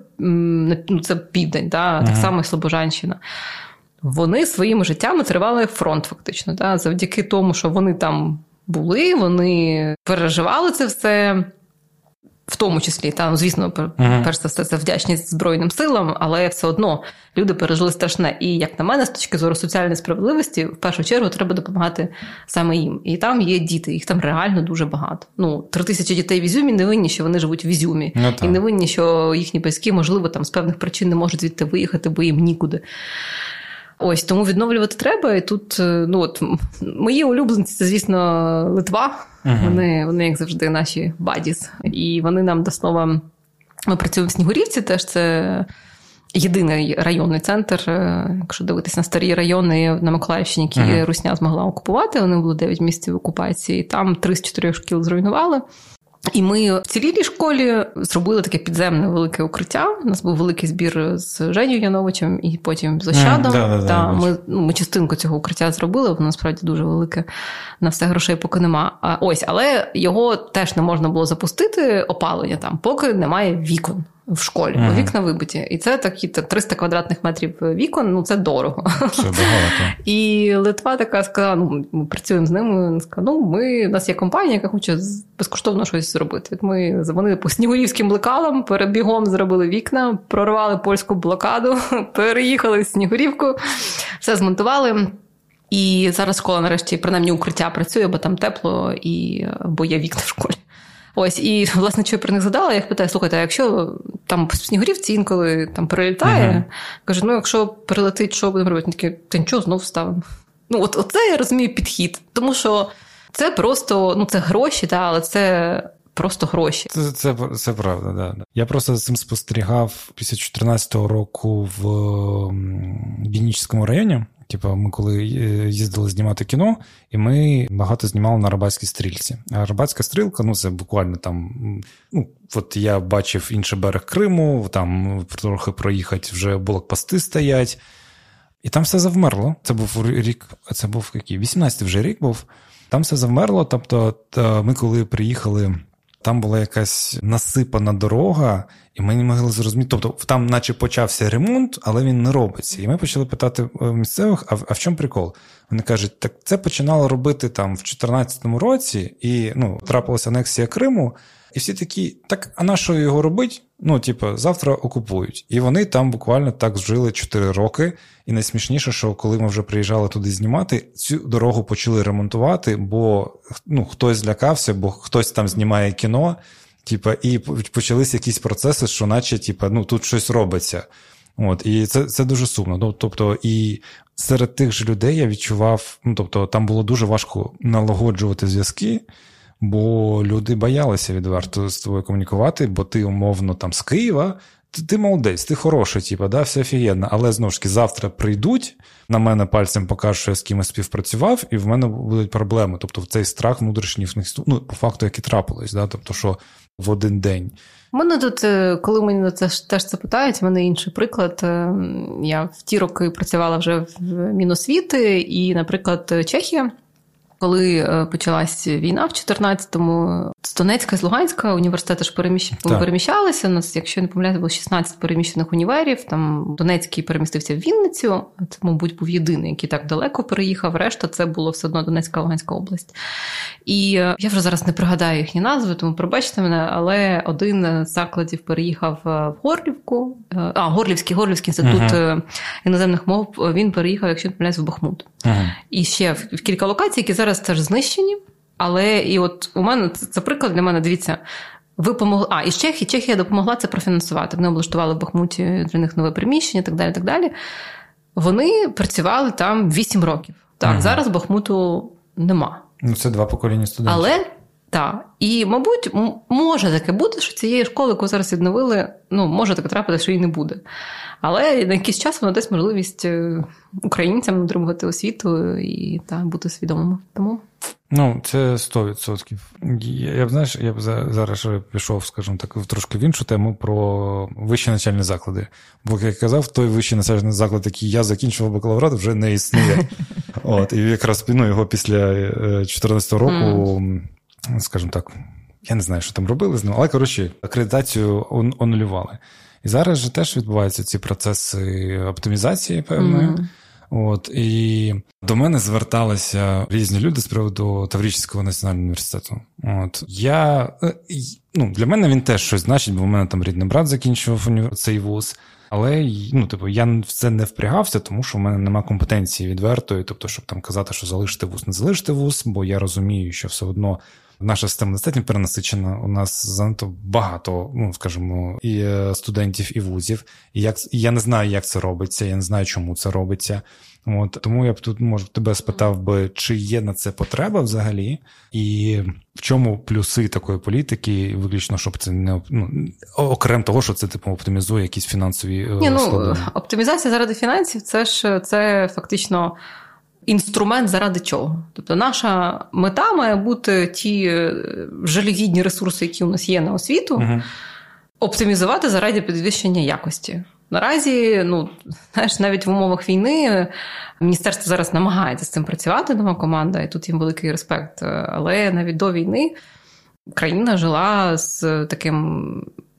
це Південь, так само і Слобожанщина. Вони своїми життями тривали фронт фактично. Завдяки тому, що вони там були, вони переживали це все. в тому числі, та, звісно, перш за все, це вдячність Збройним силам, але все одно люди пережили страшне. І, як на мене, з точки зору соціальної справедливості, в першу чергу треба допомагати саме їм. І там є діти, їх там реально дуже багато. 3000 дітей в Ізюмі не винні, що вони живуть в Ізюмі. І не винні, що їхні батьки, можливо, там з певних причин не можуть звідти виїхати, бо їм нікуди. Ось, тому відновлювати треба. І тут, мої улюбленці, це, звісно, Литва. Вони, як завжди, наші бадіс. І вони нам, до слова, ми працюємо в Снігурівці, теж це єдиний районний центр, якщо дивитися на старі райони на Миколаївщині, які Русня змогла окупувати, вони були 9 місяців окупації, там 3 з 4 шкіл зруйнували. І ми в цілій школі зробили таке підземне велике укриття. У нас був великий збір з Женєю Яновичем і потім з Ощадом. Ми частинку цього укриття зробили, воно насправді дуже велике, на все грошей поки нема. Але його теж не можна було запустити, опалення там, поки немає вікон в школі, бо вікна вибиті. І це такі 300 квадратних метрів вікон, це дорого. Це багато. І Литва така сказала, ми працюємо з ними, сказала, у нас є компанія, яка хоче безкоштовно щось зробити. Вони по снігурівським лекалам перебігом зробили вікна, прорвали польську блокаду, переїхали в Снігурівку, все змонтували. І зараз школа, нарешті, принаймні укриття працює, бо там тепло, бо є вікна в школі. Ось, і, власне, що я про них задала, я їх питаю, слухайте, а якщо там в Снігурівці інколи там перелітає, кажу, якщо прилетить, що будемо робити? Вони такі, та нічого, знов вставимо. Оце я розумію підхід, тому що це просто, це гроші, але це просто гроші. Це правда, да. Я просто за цим спостерігав після 2014 року в Генічському районі. Ми коли їздили знімати кіно, і ми багато знімали на Арабатській стрілці. А Арабатська стрілка, це буквально там, от я бачив інший берег Криму, там трохи проїхати, вже блокпости стоять. І там все завмерло. Це був рік, це був який? 18-й вже рік був. Там все завмерло, тобто ми коли приїхали, там була якась насипана дорога, і ми не могли зрозуміти, тобто там наче почався ремонт, але він не робиться. І ми почали питати місцевих, а в чому прикол? Вони кажуть, так це починало робити там в 2014 році, і трапилася анексія Криму, і всі такі, так, а на що його робити? Завтра окупують. І вони там буквально так жили 4 роки. І найсмішніше, що коли ми вже приїжджали туди знімати, цю дорогу почали ремонтувати, бо хтось злякався, бо хтось там знімає кіно, і почалися якісь процеси, що наче тут щось робиться. І це дуже сумно. Тобто, і серед тих же людей я відчував, там було дуже важко налагоджувати зв'язки, бо люди боялися відверто з тобою комунікувати, бо ти умовно там з Києва, ти молодець, ти хороший, все офігенно, але знову ж таки завтра прийдуть, на мене пальцем покажуть, що я з кимось співпрацював, і в мене будуть проблеми. Тобто цей страх внутрішній, по факту, як і трапилось, тобто, що в один день. У мене тут, коли мені теж це питають, в мене інший приклад. Я в ті роки працювала вже в Міносвіти, і, наприклад, Чехія, коли почалась війна в 14-му, з Донецька, з Луганська університети ж переміщалися. У нас, якщо не помиляюся, було 16 переміщених універів. Там Донецький перемістився в Вінницю. Це, мабуть, був єдиний, який так далеко переїхав. Решта це було все одно Донецька, Луганська область. І я вже зараз не пригадаю їхні назви, тому пробачте мене, але один з закладів переїхав в Горлівку. Горлівський інститут іноземних мов, він переїхав, якщо не помиляюся, в Бахмут. І ще в кілька локацій, які зараз теж знищені. Але і от у мене це приклад для мене, дивіться, ви помогли. І Чехія допомогла це профінансувати. Вони облаштували в Бахмуті для них нове приміщення, і так далі, так далі. Вони працювали там 8 років. Так, зараз Бахмуту нема. Це 2 покоління студентів. Але, так. І, мабуть, може таке бути, що цієї школи, яку зараз відновили, може таке трапити, що її не буде. Але на якийсь час воно дасть можливість українцям отримувати освіту і бути свідомими. Тому... це 100%. Я б зараз пішов, скажімо так, трошки в іншу тему про вищі навчальні заклади. Бо, як я казав, той вищий навчальний заклад, який я закінчував бакалаврат, вже не існує. І якраз його після 2014 року, скажімо так, я не знаю, що там робили з ним, але, акредитацію анулювали. І зараз же теж відбуваються ці процеси оптимізації певної. От, і до мене зверталися різні люди з приводу Таврійського національного університету. От, для мене він теж щось значить, бо в мене там рідний брат закінчував цей вуз. Але, я в це не впрягався, тому що в мене нема компетенції відвертої, тобто, щоб там казати, що залишити вуз, не залишити вуз, бо я розумію, що все одно наша система достатньо перенасичена, у нас занадто багато, скажімо, і студентів, і вузів, і я не знаю, як це робиться, я не знаю, чому це робиться. От, тому я б тут, може, тебе спитав би, чи є на це потреба взагалі, і в чому плюси такої політики, виключно, щоб це не, окрім того, що це, оптимізує якісь фінансові складові. Оптимізація заради фінансів, це фактично інструмент заради чого. Тобто наша мета має бути ті жалюгідні ресурси, які у нас є на освіту, оптимізувати заради підвищення якості. Наразі, навіть в умовах війни міністерство зараз намагається з цим працювати, нова команда, і тут їм великий респект. Але навіть до війни країна жила з таким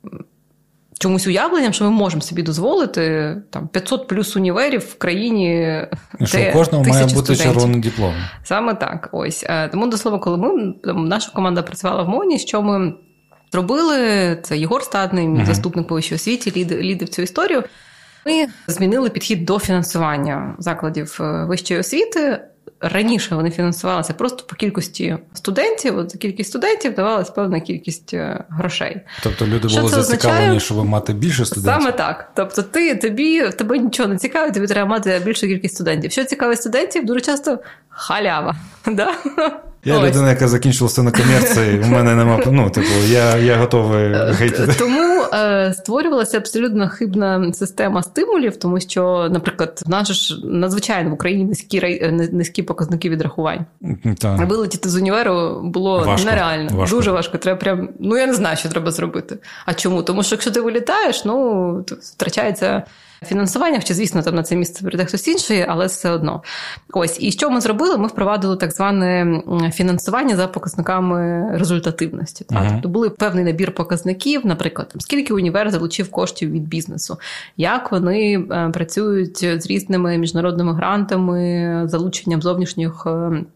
чомусь уявленням, що ми можемо собі дозволити 500 плюс універів в країні, де у кожного має бути червоний диплом. Саме так. Ось. Тому, до слова, коли наша команда працювала в МОНі, що ми зробили, це Єгор Статний, мій заступник по вищій освіті, лідив цю історію. Ми змінили підхід до фінансування закладів вищої освіти. Раніше вони фінансувалися просто по кількості студентів. От за кількість студентів давалась певна кількість грошей. Тобто люди були зацікавлені, щоб мати більше студентів? Саме так. Тобто тебе нічого не цікавить, тобі треба мати більшу кількість студентів. Що цікавить студентів? Дуже часто халява. Да? Я людина, яка закінчила все на комерції, у мене нема, я готовий гейтити. Тому створювалася абсолютно хибна система стимулів, тому що, наприклад, в нас ж надзвичайно в Україні низькі показники відрахувань. Вилетіти з універу було нереально. Дуже важко. Треба прям, я не знаю, що треба зробити. А чому? Тому що якщо ти вилітаєш, втрачається фінансування, хоча, звісно, там на це місце прийде хтось інший, але все одно. Ось. І що ми зробили? Ми впровадили так зване фінансування за показниками результативності. Тобто були певний набір показників, наприклад, скільки універ залучив коштів від бізнесу, як вони працюють з різними міжнародними грантами, залученням зовнішніх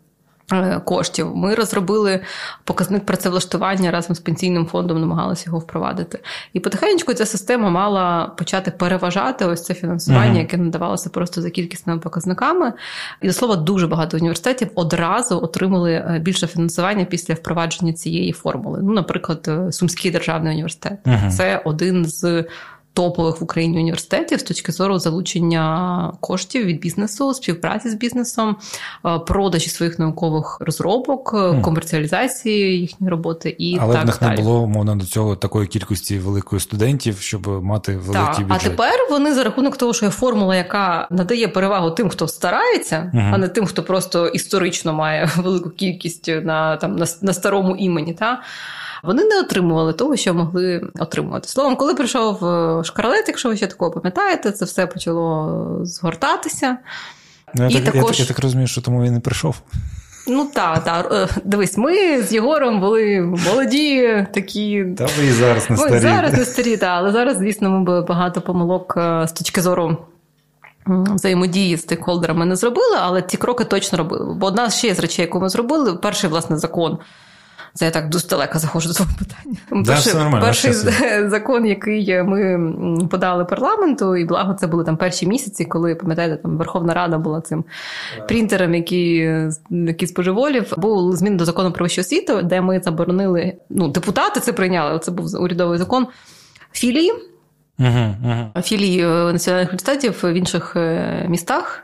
коштів. Ми розробили показник працевлаштування разом з пенсійним фондом, намагалися його впровадити. І потихеньку ця система мала почати переважати ось це фінансування, яке надавалося просто за кількісними показниками. І, до слова, дуже багато університетів одразу отримали більше фінансування після впровадження цієї формули. Наприклад, Сумський державний університет. Це один з топових в Україні університетів з точки зору залучення коштів від бізнесу, співпраці з бізнесом, продажі своїх наукових розробок, комерціалізації їхньої роботи і але так далі. Але в них не було, мовно, до цього такої кількості великої студентів, щоб мати великий бюджет. А тепер вони за рахунок того, що є формула, яка надає перевагу тим, хто старається, а не тим, хто просто історично має велику кількість на старому імені, вони не отримували того, що могли отримувати. Словом, коли прийшов Шкарлет, якщо ви ще такого пам'ятаєте, це все почало згортатися. Я так розумію, що тому він не прийшов. Так. Дивись, ми з Єгором були молоді, такі... Та ви і зараз не старі. Зараз не старі, але зараз, звісно, ми б багато помилок з точки зору взаємодії з стейкхолдерами не зробили, але ці кроки точно робили. Бо одна ще з речей, яку ми зробили, перший, власне, закон. Це я так дуже далеко заходжу до твого питання. Перший закон, який ми подали парламенту, і благо це були перші місяці, коли, пам'ятаєте, Верховна Рада була цим принтером, який споживолів, був змін до закону про вищу освіту, де ми заборонили, депутати це прийняли, це був урядовий закон, філії, філії національних університетів в інших містах.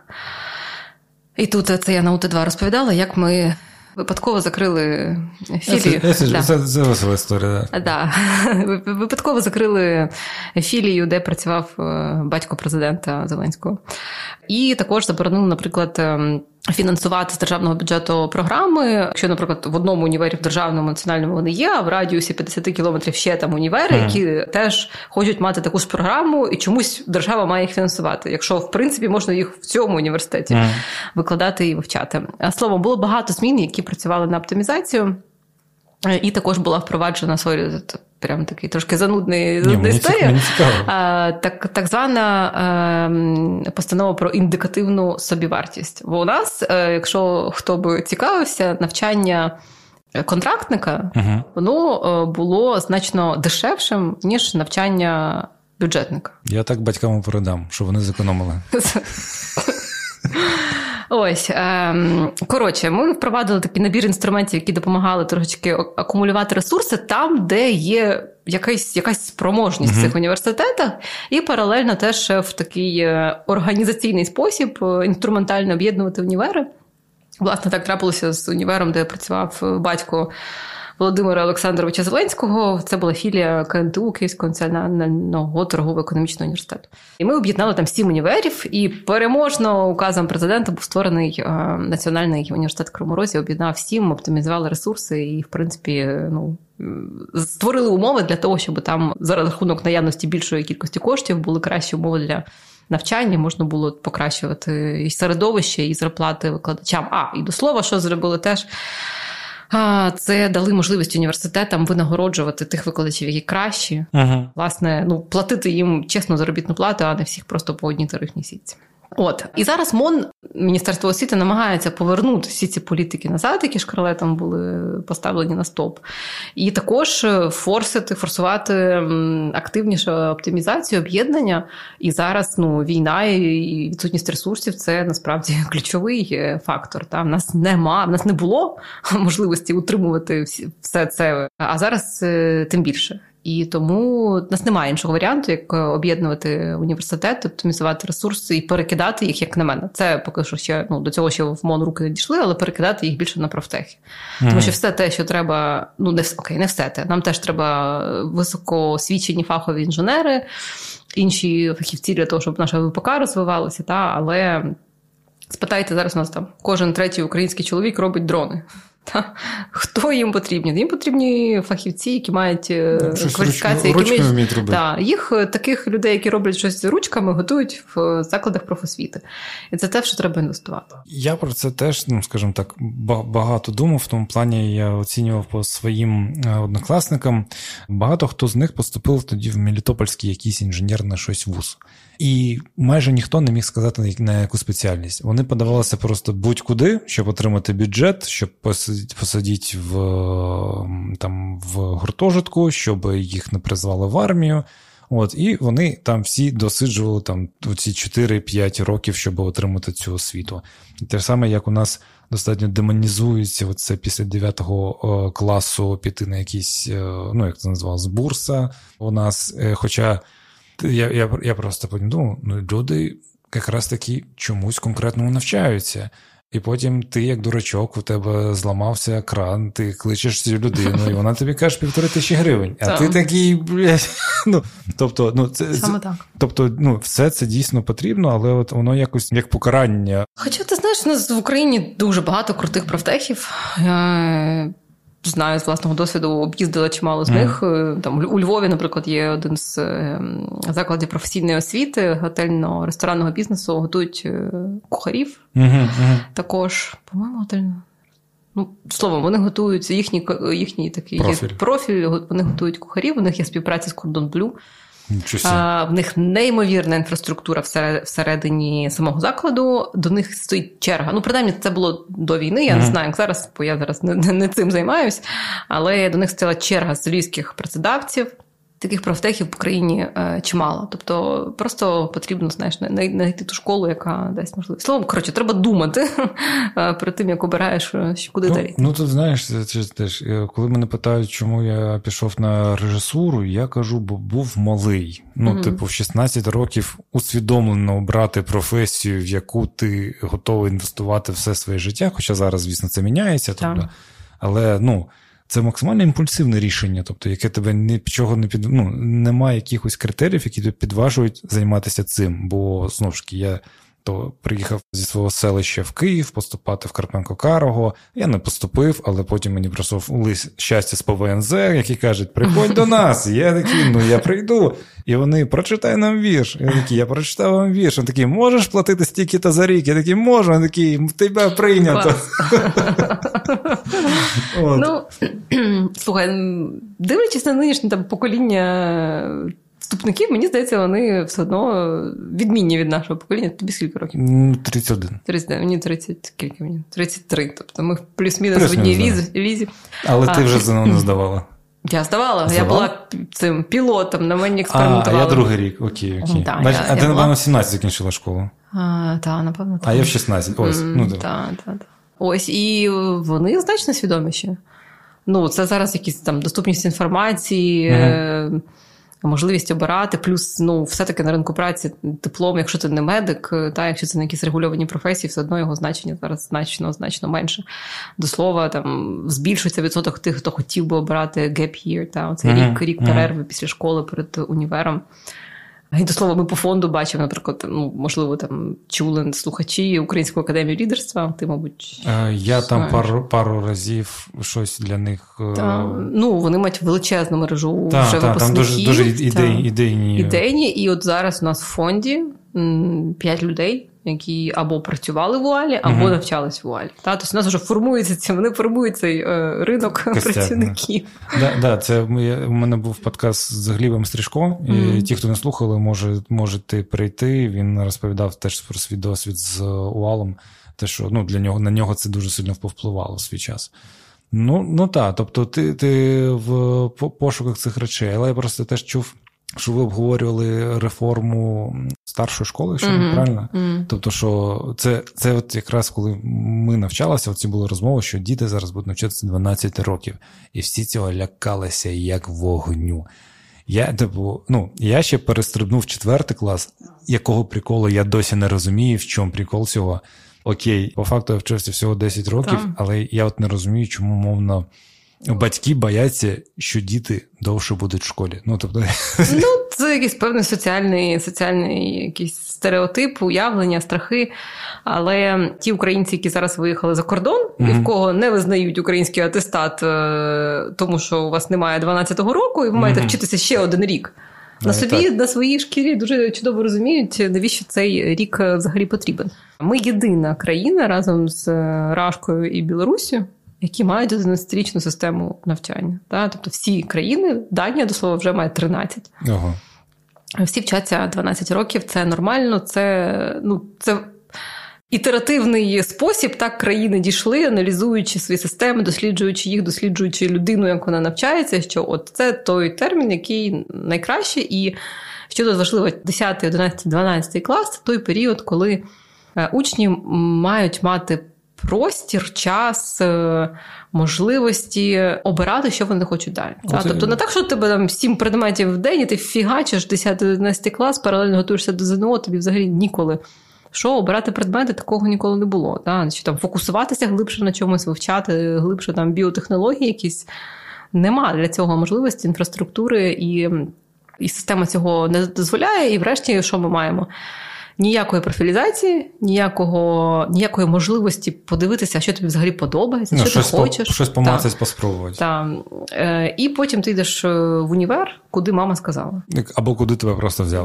І тут це я на УТ2 розповідала, як ми випадково закрили філію. Це весела історія. Да. Випадково закрили філію, де працював батько президента Зеленського. І також заборонили, наприклад, фінансувати з державного бюджету програми. Якщо, наприклад, в одному універі в державному національному вони є, а в радіусі 50 кілометрів ще там універи, які теж хочуть мати таку ж програму, і чомусь держава має їх фінансувати. Якщо, в принципі, можна їх в цьому університеті викладати і вивчати. Словом, було багато змін, які працювали на оптимізацію. І також була впроваджена прям такий трошки занудна історія. Мені цікаво. Так звана постанова про індикативну собівартість. Бо у нас, якщо хто би цікавився, навчання контрактника, воно було значно дешевшим, ніж навчання бюджетника. Я так батькам передам, що вони зекономили. Ось, коротше, ми впровадили такий набір інструментів, які допомагали трошечки акумулювати ресурси там, де є якась спроможність в цих університетах, і паралельно теж в такий організаційний спосіб інструментально об'єднувати універи. Власне, так трапилося з універом, де працював батько Володимира Олександровича Зеленського. Це була філія КНТУ, Київського національного торгово-економічного університету. І ми об'єднали там 7 універів, і переможно указом президента був створений Національний університет Кривому Розі, об'єднав 7, оптимізували ресурси і, в принципі, створили умови для того, щоб там за рахунок наявності більшої кількості коштів були кращі умови для навчання, можна було покращувати і середовище, і зарплати викладачам. І до слова, що зробили теж, це дали можливість університетам винагороджувати тих викладачів, які кращі. Власне, платити їм чесну заробітну плату, а не всіх просто по одній тарифній сітці. І зараз МОН, Міністерство освіти, намагається повернути всі ці політики назад, які шкарлетом були поставлені на стоп. І також форсувати активніше оптимізацію, об'єднання. І зараз війна і відсутність ресурсів – це насправді ключовий фактор. В нас не було можливості утримувати все це, а зараз тим більше. І тому у нас немає іншого варіанту, як об'єднувати університети, оптимізувати ресурси і перекидати їх, як на мене. Це поки що ще, до цього ще в МОН руки не дійшли, але перекидати їх більше на профтехи. Тому що все те, що треба, не все те. Нам теж треба високоосвічені фахові інженери, інші фахівці для того, щоб наша ВПК розвивалася, але спитайте, зараз у нас там кожен третій український чоловік робить дрони. Хто їм потрібні? Їм потрібні фахівці, які мають кваліфікації, які вміють робити. Їх, таких людей, які роблять щось ручками, готують в закладах профосвіти. І це те, в що треба інвестувати. Я про це теж, скажімо так, багато думав. В тому плані я оцінював по своїм однокласникам. Багато хто з них поступив тоді в Мелітопольський якийсь інженерний щось вуз. І майже ніхто не міг сказати, на яку спеціальність. Вони подавалися просто будь-куди, щоб отримати бюджет, щоб посадити в гуртожитку, щоб їх не призвали в армію. І вони там всі досиджували ці 4-5 років, щоб отримати цю освіту. Те ж саме, як у нас достатньо демонізується це після 9 класу піти на якийсь, як це називалось, бурса у нас. Хоча я просто подумав, люди якраз таки чомусь конкретному навчаються. І потім ти, як дурачок, у тебе зламався кран, ти кличеш цю людину, і вона тобі каже 1500 гривень. А ти такий, блядь, Саме так. Тобто, все це дійсно потрібно, але воно якось як покарання. Хоча, ти знаєш, у нас в Україні дуже багато крутих профтехів. Знаю з власного досвіду, об'їздила чимало з них. Там у Львові, наприклад, є один з закладів професійної освіти, готельно-ресторанного бізнесу, готують кухарів. Також, по-моєму, готельно. Словом, вони готують їхній такий профіль, вони готують кухарів, у них є співпраця з Кордон Блю. В них неймовірна інфраструктура всередині самого закладу, до них стоїть черга. Принаймні, це було до війни, я не знаю, як зараз, бо я зараз не цим займаюсь, але до них стояла черга з львівських працедавців. Таких профтехів в Україні чимало. Тобто просто потрібно, знайти ту школу, яка дасть можливість. Словом, треба думати перед тим, як обираєш, куди далі. Тут, знаєш, це теж, коли мене питають, чому я пішов на режисуру, я кажу, бо був малий. В 16 років усвідомлено обрати професію, в яку ти готовий інвестувати все своє життя, хоча зараз, звісно, це міняється. Тобто, але, це максимально імпульсивне рішення, тобто, яке тебе нічого немає якихось критеріїв, які тебе підважують займатися цим. Бо, знову ж таки, я приїхав зі свого селища в Київ поступати в Карпенко-Карого. Я не поступив, але потім мені прийшов лист щастя з ПВНЗ, які кажуть, приходь до нас. Я такий, я прийду. І вони, прочитай нам вірш. Я такий, я прочитав вам вірш. Він такий, можеш платити стільки-то за рік? Я такий, можу. Він такий, тебе прийнято. Ну, слухай, дивлячись на нинішнє покоління вступників, мені здається, вони все одно відмінні від нашого покоління. Тобі скільки років? 31. 31. Мені 30, скільки мені? 33. Тобто ми плюс-мінус в одній лізі. Але ти вже ЗНО не здавала. Я здавала. Я була цим пілотом, на мені експериментували. А я другий рік. Окей. Да, а ти, напевно, в 17 закінчила школу. Так, напевно. А я в 16. Ось. Так. Ось, і вони значно свідоміші. Ну, це зараз якісь там доступність інформації, можливість обирати, плюс, ну, все-таки на ринку праці диплом, якщо ти не медик, якщо це не якісь регульовані професії, все одно його значення зараз значно менше. До слова, там, збільшується відсоток тих, хто хотів би обирати gap year, оцей рік перерви після школи перед універом. І, до слова, ми по фонду бачимо, наприклад, ну, можливо, там чули слухачі Української академії лідерства, ти, мабуть, я там пару разів щось для них... Ну, вони мають величезну мережу вже випускників. Там дуже ідейні. І от зараз у нас в фонді 5 людей, які або працювали в УАЛі, або навчались в УАЛі. Тобто у нас вже вони формують цей ринок працівників. Це у мене був подкаст з Глібом Стрижко, і ті, хто не слухали, можете прийти. Він розповідав теж про свій досвід з УАЛом, те, що на нього це дуже сильно повпливало в свій час. Тобто ти в пошуках цих речей, але я просто теж чув, що ви обговорювали реформу старшої школи, якщо не правильно. Тобто, що це от якраз коли ми навчалися, оці були розмови, що діти зараз будуть навчатися 12 років. І всі цього лякалися як вогню. Я ще перестрибнув 4 клас, якого приколу я досі не розумію, в чому прикол цього. Окей, по факту я вчився всього 10 років, але я от не розумію, чому, мовно, батьки бояться, що діти довше будуть в школі. Це якийсь певний соціальний якийсь стереотип, уявлення, страхи. Але ті українці, які зараз виїхали за кордон, і в кого не визнають український атестат, тому що у вас немає 12-го року, і ви маєте вчитися ще 1 рік. На своїй шкірі дуже чудово розуміють, навіщо цей рік взагалі потрібен. Ми єдина країна разом з Рашкою і Білоруссю, які мають 11-річну систему навчання. Тобто всі країни, Данія, до слова, вже має 13. Ого. Всі вчаться 12 років, це нормально, це ітеративний спосіб, так країни дійшли, аналізуючи свої системи, досліджуючи їх, досліджуючи людину, як вона навчається, що от це той термін, який найкращий. І що тут важливо, 10, 11, 12 клас – це той період, коли учні мають мати простір, час, можливості обирати, що вони хочуть далі. Тобто не так, що у тебе там 7 предметів в день, і ти фігачиш 10-11 клас, паралельно готуєшся до ЗНО, тобі взагалі ніколи. Що обирати предмети, такого ніколи не було. Чи там фокусуватися глибше на чомусь, вивчати глибше там біотехнології якісь. Нема для цього можливості, інфраструктури, і система цього не дозволяє. І врешті, що ми маємо? Ніякої профілізації, ніякої можливості подивитися, що тобі взагалі подобається, що ти хочеш. Щось помацати, поспробувати. І потім ти йдеш в універ, куди мама сказала. Або куди тебе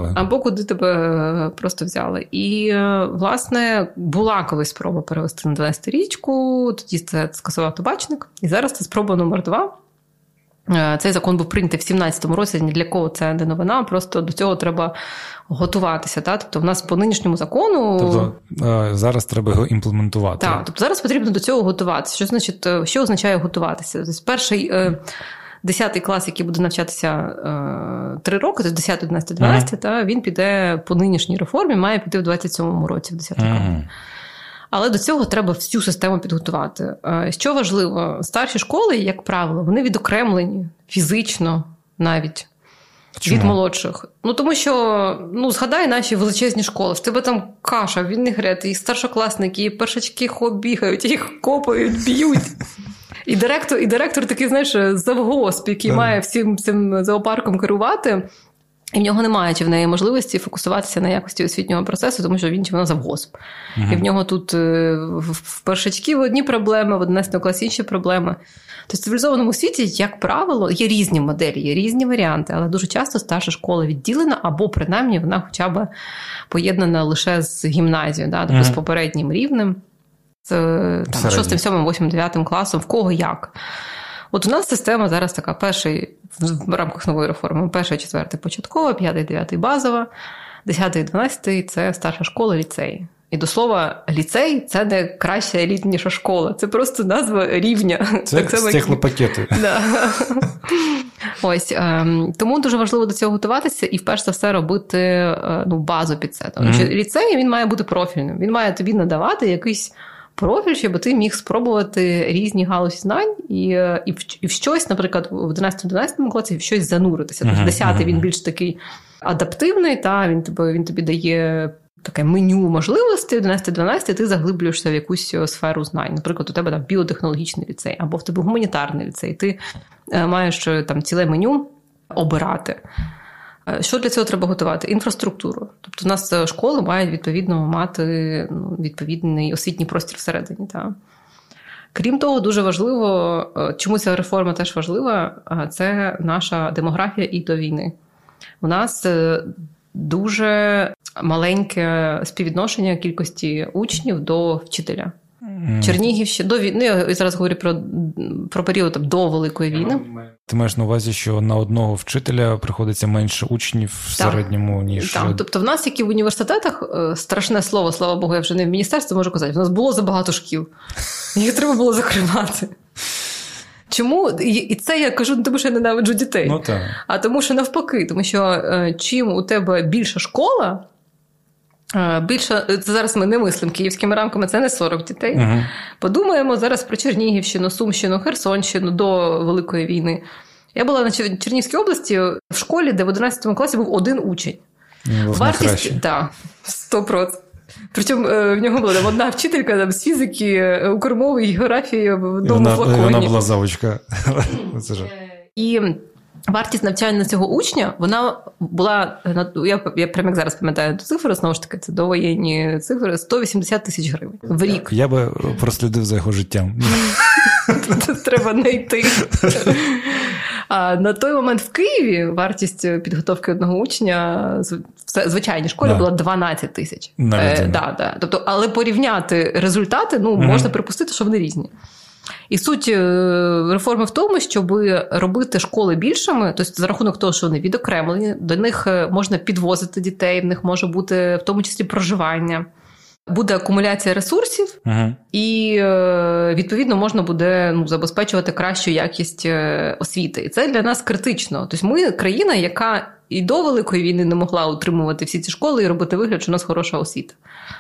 просто взяли. І, власне, була колись спроба перевести на 12-річку, тоді це скасував Табачник, і зараз це спроба номер 2. Цей закон був прийнятий в 17-му році, ні для кого це не новина, просто до цього треба готуватися. Тобто в нас по нинішньому закону... Тобто зараз треба його імплементувати. Так, тобто зараз потрібно до цього готуватися. Що означає готуватися? Тобто перший 10 клас, який буде навчатися 3 роки, тобто 10, 11, 12, він піде по нинішній реформі, має піти в 27-му році, в 10 клас. Але до цього треба всю систему підготувати. Що важливо, старші школи, як правило, вони відокремлені фізично навіть. Чому? Від молодших. Тому що, згадай наші величезні школи, в тебе там каша, вінегрет, і старшокласники, і першачки бігають, їх копають, б'ють. І директор такий, знаєш, завгосп, який має всім цим зоопарком керувати. І в нього немає чи в неї можливості фокусуватися на якості освітнього процесу, тому що він чи вона завгосп. І в нього тут в першачків одні проблеми, в 11 класі інші проблеми. Тобто в цивілізованому світі, як правило, є різні моделі, є різні варіанти, але дуже часто старша школа відділена, або принаймні вона хоча б поєднана лише з гімназією, тобто з попереднім рівнем. з 6, 7, 8, 9 класом, в кого як. От у нас система зараз така, в рамках нової реформи, 1, 4 початкова, 5, 9 базова, 10, 12 це старша школа, ліцей. І до слова, ліцей – це не краща елітніша школа, це просто назва рівня. Це стеклопакети. Да. Ось, тому дуже важливо до цього готуватися і, вперше за все, робити базу під це. Тому що ліцей, він має бути профільним, він має тобі надавати якийсь профіль, щоб ти міг спробувати різні галузі знань і в щось, наприклад, в 11-12 класі в щось зануритися. Тобто 10-й він більш такий адаптивний, він тобі дає таке меню можливостей, 11-12 ти заглиблюєшся в якусь сферу знань. Наприклад, у тебе там біотехнологічний ліцей, або в тебе гуманітарний ліцей. Ти маєш там ціле меню обирати. Що для цього треба готувати? Інфраструктуру. Тобто у нас школи мають відповідно мати відповідний освітній простір всередині. Так? Крім того, дуже важливо, чому ця реформа теж важлива, це наша демографія і до війни. У нас дуже маленьке співвідношення кількості учнів до вчителя. Чернігівщина, до війни, я зараз говорю про період до Великої війни. Ти маєш на увазі, що на одного вчителя приходиться менше учнів в середньому, ніж... Так, тобто в нас, як і в університетах, страшне слово, слава Богу, я вже не в міністерстві можу казати, в нас було забагато шкіл. Їх треба було закривати. Чому? І це я кажу не тому, що я ненавиджу дітей, а тому, що навпаки. Тому що чим у тебе більша школа, це зараз ми не мислимо київськими рамками, це не 40 дітей. Подумаємо зараз про Чернігівщину, Сумщину, Херсонщину до Великої війни. Я була на Чернігівській області в школі, де в 11 класі був один учень. Вартість, так, 100%. Причому в нього була там одна вчителька там, з фізики, укрмови, географії в одному флаконі. Вона була завучка. І вартість навчання цього учня, вона була, я прямо як зараз пам'ятаю ту цифру, знову ж таки, це довоєнні цифри, 180 тисяч гривень в рік. Я би прослідив за його життям. Треба не йти. А на той момент в Києві вартість підготовки одного учня в звичайній школі була 12 тисяч. Тобто, але порівняти результати, можна припустити, що вони різні. І суть реформи в тому, щоб робити школи більшими, тобто за рахунок того, що вони відокремлені, до них можна підвозити дітей, в них може бути в тому числі проживання. Буде акумуляція ресурсів, і, відповідно, можна буде забезпечувати кращу якість освіти. І це для нас критично. Тобто ми країна, яка і до Великої війни не могла утримувати всі ці школи і робити вигляд, що у нас хороша освіта.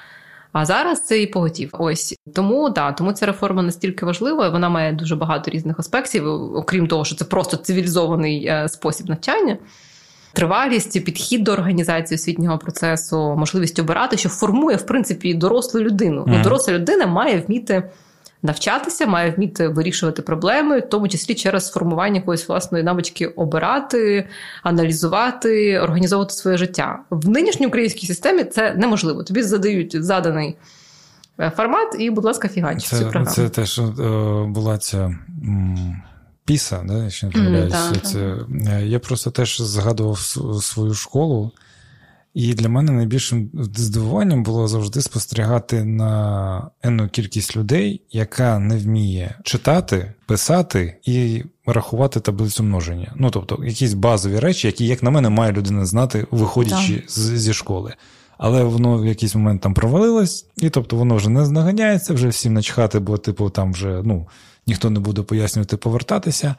А зараз це і поготів. Ось. Тому ця реформа настільки важлива, вона має дуже багато різних аспектів, окрім того, що це просто цивілізований спосіб навчання. Тривалість, підхід до організації освітнього процесу, можливість обирати, що формує, в принципі, дорослу людину. Доросла людина має вміти навчатися, має вміти вирішувати проблеми, в тому числі через формування якоїсь власної навички обирати, аналізувати, організовувати своє життя. В нинішній українській системі це неможливо. Тобі задають заданий формат і, будь ласка, фігач цю програму. Це теж була ця... Піса, да, якщо не помиляюся. Я просто теж згадував свою школу, і для мене найбільшим здивуванням було завжди спостерігати на енну кількість людей, яка не вміє читати, писати і рахувати таблицю множення. Тобто, якісь базові речі, які, як на мене, має людина знати, виходячи зі школи. Але воно в якийсь момент там провалилось, і тобто воно вже не знаганяється, вже всім начхати, бо там вже, ніхто не буде пояснювати, повертатися.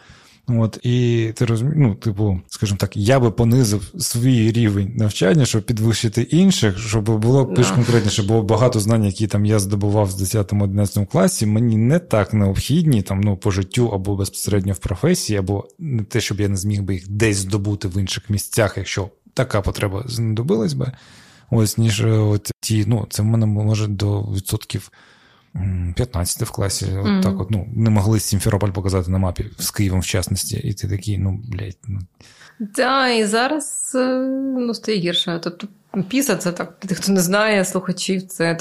І ти розумієш, скажімо так, я би понизив свій рівень навчання, щоб підвищити інших, щоб було більш конкретніше, бо багато знань, які там я здобував з 10-11 класі, мені не так необхідні по життю або безпосередньо в професії, або не те, щоб я не зміг би їх десь здобути в інших місцях, якщо така потреба знадобилась би. Ніж це в мене може до відсотків 15 в класі, не могли Сімферополь показати на мапі, з Києвом в частності, і ти такий, Так, і зараз стає гірше. Тобто Піса, це так, тих, хто не знає, слухачів, це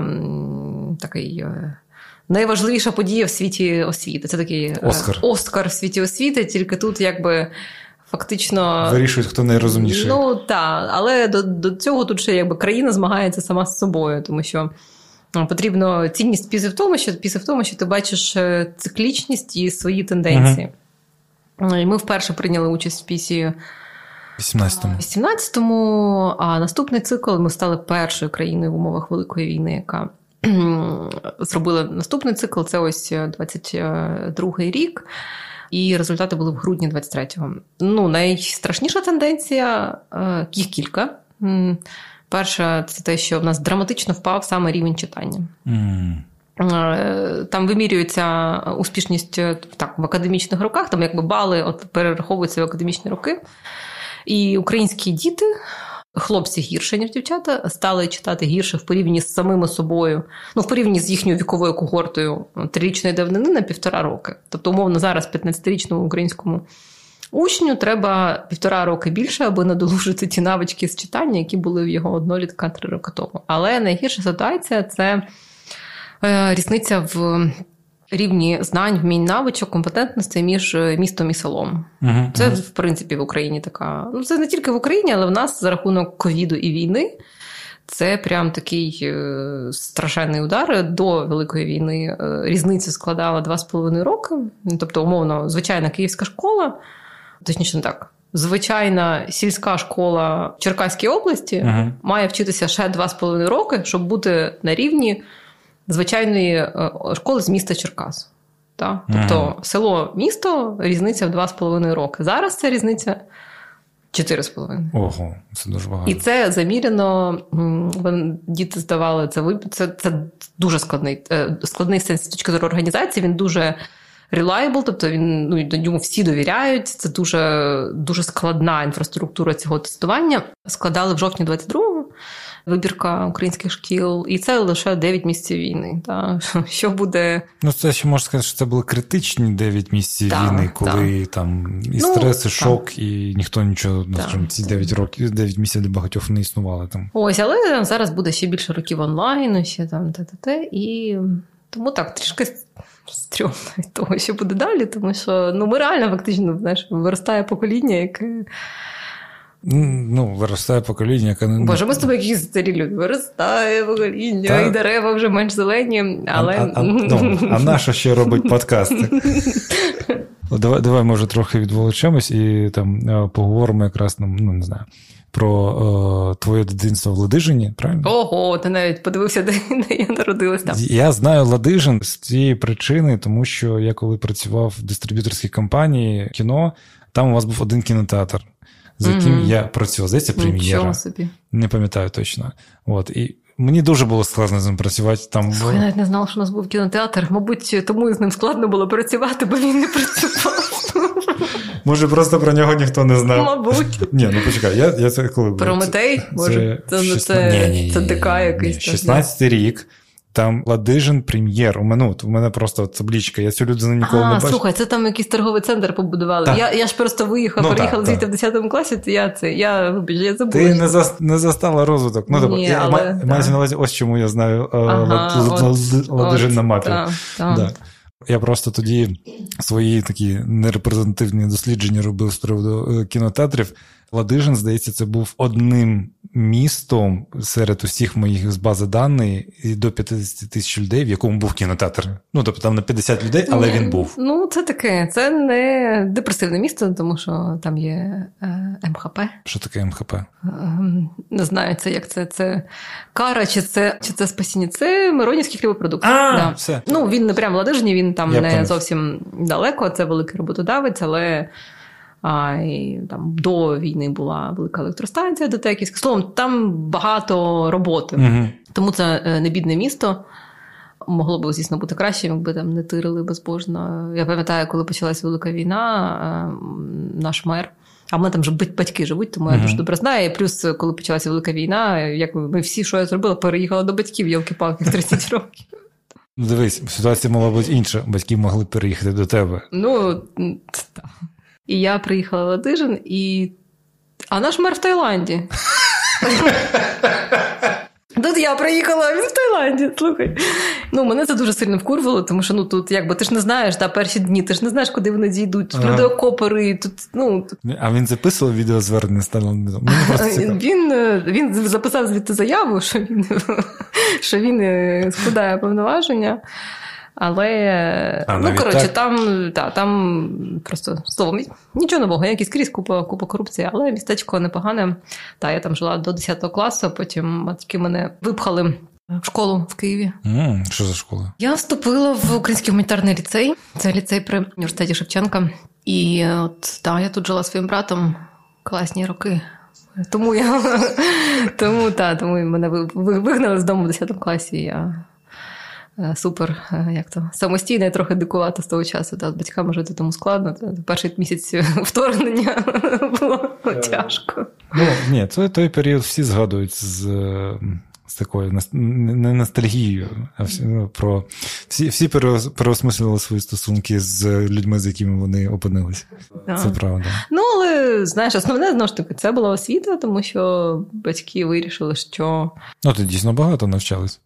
такий найважливіша подія в світі освіти. Це такий Оскар в світі освіти, тільки тут фактично... Вирішують, хто найрозумніший. Так, але до цього тут ще країна змагається сама з собою, тому що Потрібно цінність пізи в тому, що ти бачиш циклічність і свої тенденції. І ми вперше прийняли участь в пісі в 18-му, а наступний цикл ми стали першою країною в умовах Великої війни, яка зробила наступний цикл, це ось 22-й рік, і результати були в грудні 23-го. Найстрашніша тенденція, їх кілька. Перша – це те, що в нас драматично впав саме рівень читання. Там вимірюється успішність в академічних роках, там якби бали перераховуються в академічні роки. І українські діти, хлопці гірше, ніж дівчата, стали читати гірше в порівнянні з самими собою, в порівнянні з їхньою віковою когортою 3-річної давнини на 1,5 роки. Тобто, умовно, зараз 15-річному українському учню треба 1,5 роки більше, аби надолужити ті навички з читання, які були в його однолітка 3 роки тому. Але найгірша ситуація – це різниця в рівні знань, вмінь, навичок, компетентності між містом і селом. Це, в принципі, в Україні така... це не тільки в Україні, але в нас за рахунок ковіду і війни це прям такий страшенний удар. До Великої війни різниця складала 2,5 роки. Тобто, умовно, звичайна київська школа, точніше не так, звичайна сільська школа в Черкаській області має вчитися ще 2,5 роки, щоб бути на рівні звичайної школи з міста Черкас. Так? Тобто село-місто, різниця в 2,5 роки. Зараз це різниця 4,5. Ого, це дуже багато. І це заміряно, діти здавали, це дуже складний сенс з точки зору організації, він дуже reliable, тобто йому всі довіряють, це дуже, дуже складна інфраструктура цього тестування. Складали в жовтні 22-го. Вибірка українських шкіл, і це лише 9 місяців війни. Та? Що буде... це ще можна сказати, що це були критичні 9 місяців війни, коли там і стрес, і шок, і ніхто нічого, ці 9 місяців для багатьох не існували там. Ось, але зараз буде ще більше років онлайну, ще там і тому так, трішки стрьомно від того, що буде далі, тому що ми реально фактично, виростає покоління, яке... виростає покоління, яке... Боже, ми з тобою якісь старі люди. Виростає покоління, і дерева вже менш зелені, але... А нащо ще робить подкасти? Давай, може, трохи відволечемось і там поговоримо якраз, не знаю, про твоє дитинство в Ладижині, правильно? Ого, ти навіть подивився, де я народилась там. Я знаю Ладижин з цієї причини, тому що я коли працював в дистриб'юторській компанії кіно, там у вас був один кінотеатр, за яким я працював. Здається, прем'єра. Не пам'ятаю точно. І мені дуже було складно з ним працювати. Я навіть не знала, що у нас був кінотеатр. Мабуть, тому з ним складно було працювати, бо він не працював. Може, просто про нього ніхто не знав. Мабуть. Ні, почекай, я це коли був? Прометей? Може, це ДК якийсь. 16-й рік. Там Ладижин прем'єр. У мене просто табличка. Я цю людину ніколи не бачив. Слухай, це там якийсь торговий центр побудували. Я ж просто переїхала звідти в 10 класі, то я забула. Ти не застала розвиток. Я маю на увазі, ось чому я знаю Ладижин на мапі. Я просто тоді свої такі нерепрезентативні дослідження робив з приводу кінотеатрів. Ладижин, здається, це був одним містом серед усіх моїх з бази даних і до 50 тисяч людей, в якому був кінотеатр. Тобто там на 50 людей, але він був. Це таке. Це не депресивне місто, тому що там є МХП. Що таке МХП? Не знаю, це кара, чи це спасіння. Це Миронівський хлібопродукт. Все. Він не прямо в Ладижині, він там не зовсім далеко, це великий роботодавець, але... і там до війни була велика електростанція Дотеківська. Словом, там багато роботи. Тому це не бідне місто. Могло б, звісно, бути краще, якби там не тирили безбожно. Я пам'ятаю, коли почалась Велика війна, наш мер, а в мене там вже батьки живуть, тому я дуже добре знаю. І плюс, коли почалася Велика війна, як ми всі, що я зробила, переїхала до батьків, йолки-палки, в 30 років. Дивись, ситуація могла бути інша. Батьки могли переїхати до тебе. Так. І я приїхала в Ладижин, а наш мер в Таїланді. Тут я приїхала, він в Таїланді, слухай. Мене це дуже сильно вкурвало, тому що, тут, ти ж не знаєш, перші дні, ти ж не знаєш, куди вони дійдуть. Люди окопери, тут. А він записував відеозвернення з Таїланду? Він записав звідти заяву, що він складає повноваження. Але, там просто, словом, нічого нового, якийсь скрізь купа корупції, але містечко непогане. Я там жила до 10 класу, потім батьки мене випхали в школу в Києві. Що за школа? Я вступила в Український гуманітарний ліцей, це ліцей при університеті Шевченка. І я тут жила зі своїм братом класні роки. Тому мене вигнали з дому в 10 класі, я... Супер, самостійна і трохи дикувата з того часу. З батьками жити тому складно. Перший місяць вторгнення було тяжко. Ні, той період всі згадують з такою не ностальгією, а всі переосмислили свої стосунки з людьми, з якими вони опинилися. Це правда. Але, знаєш, основне, знову ж таки, це була освіта, тому що батьки вирішили, що... Ти дійсно багато навчалась.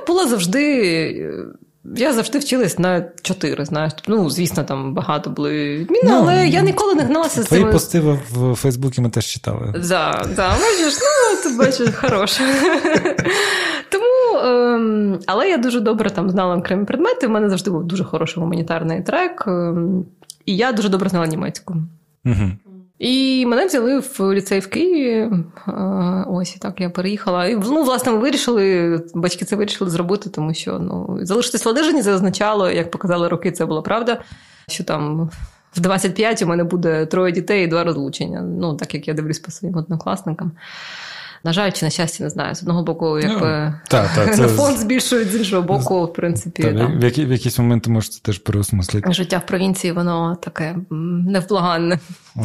Я завжди вчилась на 4, знаєш. Звісно, там багато були відміни, але я ніколи не гналася з цими... Твої пости в Фейсбуці ми теж читали. Бачиш, ти бачиш, хороше. Тому, але я дуже добре там знала окремі предмети, в мене завжди був дуже хороший гуманітарний трек, і я дуже добре знала німецьку. Угу. І мене взяли в ліцей в Києві. Ось, і так я переїхала. І, власне, батьки це вирішили зробити, тому що, залишитись в Ладижині це означало, як показали роки, це була правда, що там в 25 у мене буде 3 дітей і 2 розлучення. Так, як я дивлюсь по своїм однокласникам. На жаль, чи на щастя, не знаю. З одного боку, фонд збільшують, з іншого боку, в принципі. В якийсь момент можеш це теж переосмислити. Життя в провінції, воно таке невблаганне.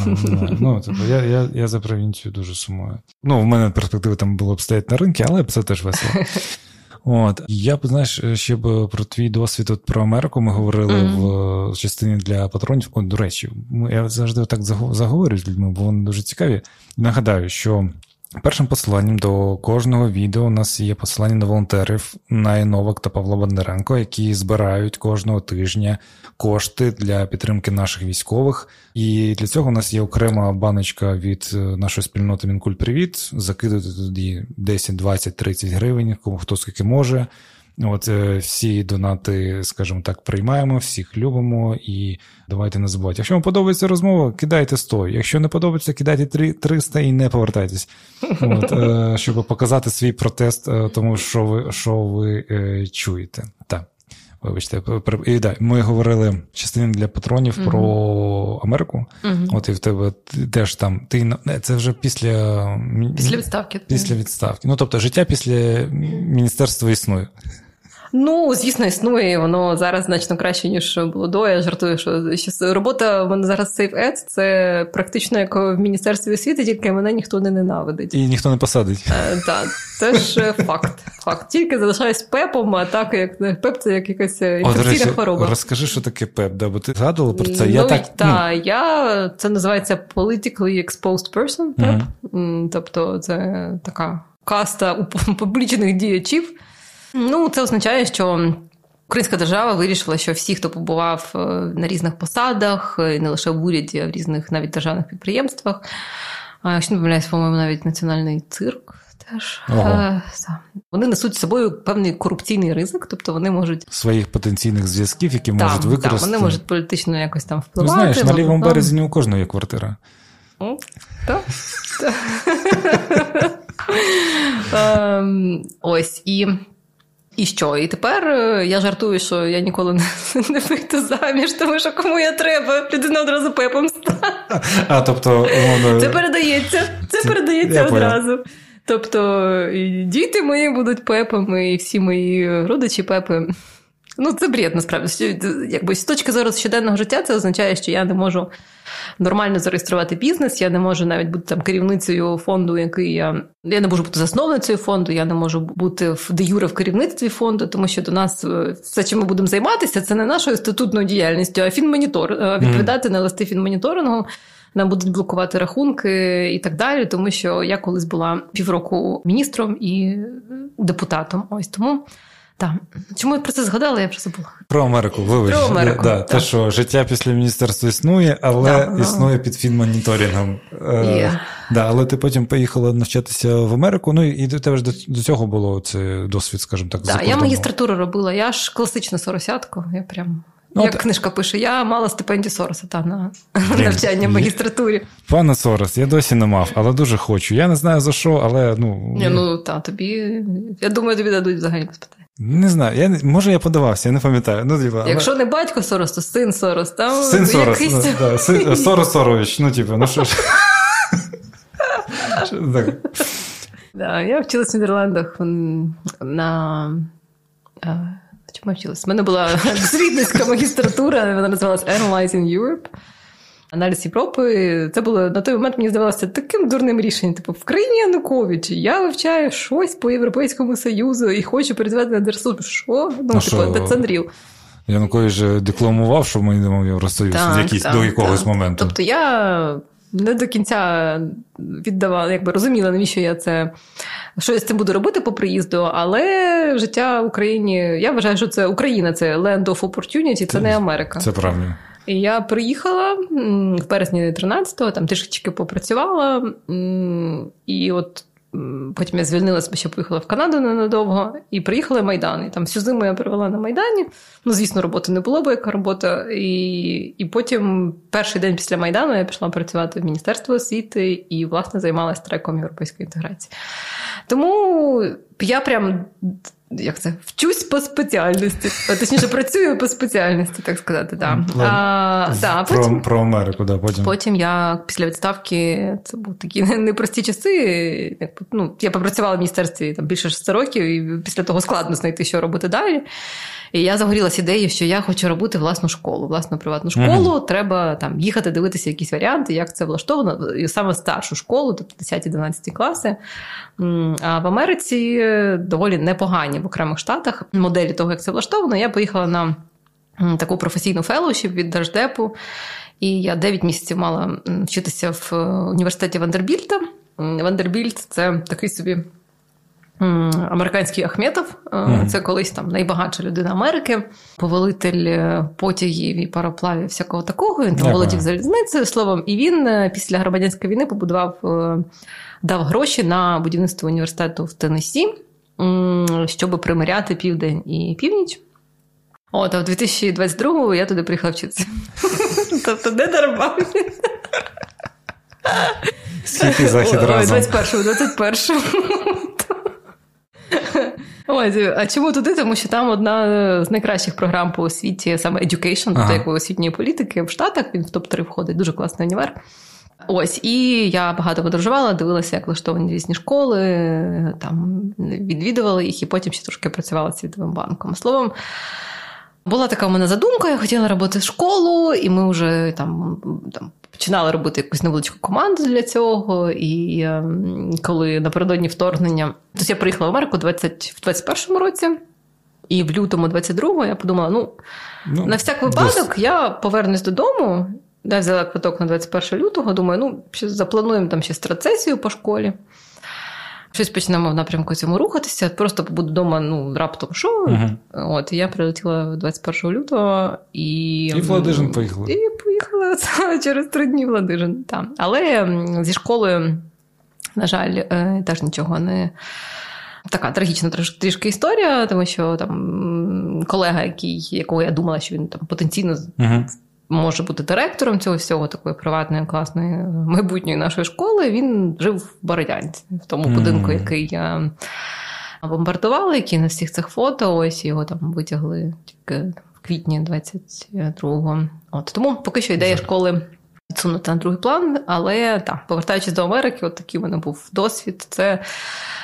Я за провінцію дуже сумую. В мене перспективи там було б стояти на ринку, але це теж весело. Я б, знаєш, ще б про твій досвід про Америку ми говорили в частині для патронів. До речі, я завжди так заговорю з людьми, бо вони дуже цікаві. Нагадаю, що першим посиланням до кожного відео у нас є посилання на волонтерів Наї Новак та Павла Бондаренко, які збирають кожного тижня кошти для підтримки наших військових. І для цього у нас є окрема баночка від нашої спільноти Мінкульт Привіт. Закидуйте туди 10, 20, 30 гривень, кому хто скільки може. Всі донати, скажімо так, приймаємо, всіх любимо і давайте не забувайте. Якщо вам подобається розмова, кидайте 100. Якщо не подобається, кидайте 300 і не повертайтесь. Щоб показати свій протест тому, що ви чуєте. Так, вибачте. І ми говорили в частині для патронів про Америку. І в тебе теж там, це вже після відставки. Після відставки. Тобто життя після міністерства існує. Звісно, існує, воно зараз значно краще, ніж було до. Я жартую, що робота в мене зараз SafeAds, це практично як в Міністерстві освіти, тільки мене ніхто не ненавидить. І ніхто не посадить. Так, це ж факт. Тільки залишаюсь ПЕПом, а так, як ПЕП – це як якась інфекційна хвороба. Розкажи, що таке ПЕП, бо ти згадувала про це? Це називається Politically Exposed Person, ПЕП. Тобто це така каста публічних діячів. Це означає, що українська держава вирішила, що всі, хто побував на різних посадах, не лише в уряді, а в різних навіть державних підприємствах, якщо не помиляюсь, по-моєму, навіть національний цирк теж, вони несуть з собою певний корупційний ризик, тобто вони можуть... Своїх потенційних зв'язків, які можуть використати. Так, вони можуть політично якось там впливати. Знаєш, на лівому березі не у кожного є квартира. Так. Ось, і що? І тепер я жартую, що я ніколи не вийду заміж, тому що кому я треба, людина одразу ПЕПом стане. Тобто... Це передається одразу. Тобто і діти мої будуть ПЕПами, і всі мої родичі ПЕПи. Це бред, насправді. З точки зору щоденного життя це означає, що я не можу нормально зареєструвати бізнес, я не можу навіть бути там керівницею фонду, який я не можу бути засновницею фонду, я не можу бути де-юре в керівництві фонду, тому що до нас все, чим ми будемо займатися, це не нашою статутною діяльністю, а фінмонітор, відповідати на листи фінмоніторингу, нам будуть блокувати рахунки і так далі, тому що я колись була півроку міністром і депутатом. Ось тому... Так. Чому я про це згадала, я вже забула. Про Америку, вибач. Про Америку, да, те, що життя після міністерства існує, але існує під фінмоніторингом. Да, але ти потім поїхала навчатися в Америку, ну і до тебе ж до цього було це досвід, скажімо так, так, я магістратуру робила, я ж класична соросятка, я прям... Як книжка пише, я мала стипендію Сороса на навчання в магістратурі. Пане Сорос, я досі не мав, але дуже хочу. Я не знаю за що, але... тобі... Я думаю, тобі дадуть взагалі без питань. Не знаю, може я подавався, я не пам'ятаю. Якщо не батько Сорос, то син Сорос. Там син Сорос, Сорос Сорович, ну що ж. Я вчилась в Нідерландах на... Чому я вчилась? У мене була дослідницька магістратура, вона називалась Analyzing Europe. Аналіз Європи. Це було на той момент, мені здавалося, таким дурним рішенням. В країні Янукович, я вивчаю щось по Європейському Союзу і хочу передавати на держслужбу. Що? Це Unreal. Янукович же декламував, що ми йдемо в Євросоюз до якогось моменту. Тобто я не до кінця віддавала, розуміла, навіщо я це... Що я з цим буду робити по приїзду, але життя в Україні... Я вважаю, що це Україна, це land of opportunity, це не Америка. Це правильно. І я приїхала в березні 13-го, там трішечки попрацювала, і от потім я звільнилася, бо ще поїхала в Канаду ненадовго, і приїхала Майдан. І там всю зиму я провела на Майдані. Ну, звісно, роботи не було, бо яка робота. І потім перший день після Майдану я пішла працювати в Міністерство освіти і, власне, займалася треком європейської інтеграції. Тому я прям... вчусь по спеціальності. Точніше, працюю по спеціальності, так сказати. Про Америку, да, потім. Потім я після відставки, це були такі непрості часи, я попрацювала в міністерстві більше 6 років, і після того складно знайти, що робити далі. І я загорілася ідеєю, що я хочу робити власну школу, власну приватну школу. Треба їхати дивитися якісь варіанти, як це влаштовано. І саме старшу школу, тобто 10-12 класи. А в Америці доволі непогані в окремих штатах моделі того, як це влаштовано. Я поїхала на таку професійну феллоушіп від Держдепу. І я 9 місяців мала вчитися в університеті Вандербільта. Вандербільт – це такий собі... американський Ахметов, це колись найбагатша людина Америки, повелитель потягів і пароплавів, всякого такого, він володів залізницею, словом, і він після громадянської війни дав гроші на будівництво університету в Теннессі, щоб примиряти південь і північ. А в 2022-му я туди приїхала вчитися. Тобто не дарма. Скільки захід разом? 21-му. Ось, а чому туди? Тому що там одна з найкращих програм по освіті, саме education, тобто як освітньої політики в Штатах, він в топ-3 входить, дуже класний універ. Ось, і я багато подорожувала, дивилася, як влаштовані різні школи, там відвідувала їх, і потім ще трошки працювала з Світовим банком. Словом, була така в мене задумка, я хотіла робити школу, і ми вже там починали робити якусь невеличку команду для цього. І коли напередодні вторгнення... Тобто я приїхала в Америку в 21-му році, і в лютому 22-го я подумала, на всяк випадок я повернусь додому. Я взяла квиток на 21 лютого, думаю, заплануємо там ще страцесію по школі. Щось почнемо в напрямку цьому рухатися, просто побуду вдома, раптом що. От, і я прилетіла 21 лютого. І в Ладижин поїхала. І поїхала через 3 дні в Ладижин. Так. Але зі школою, на жаль, теж нічого не... Така трагічна трішки історія, тому що там колега, якого я думала, що він там потенційно... може бути директором цього всього, такої приватної, класної, майбутньої нашої школи, він жив в Бородянці, в тому будинку, який бомбардували, який на всіх цих фото, ось його там витягли тільки в квітні 22-го. Тому поки що ідея школи відсунута на другий план, але повертаючись до Америки, такий у мене був досвід. Це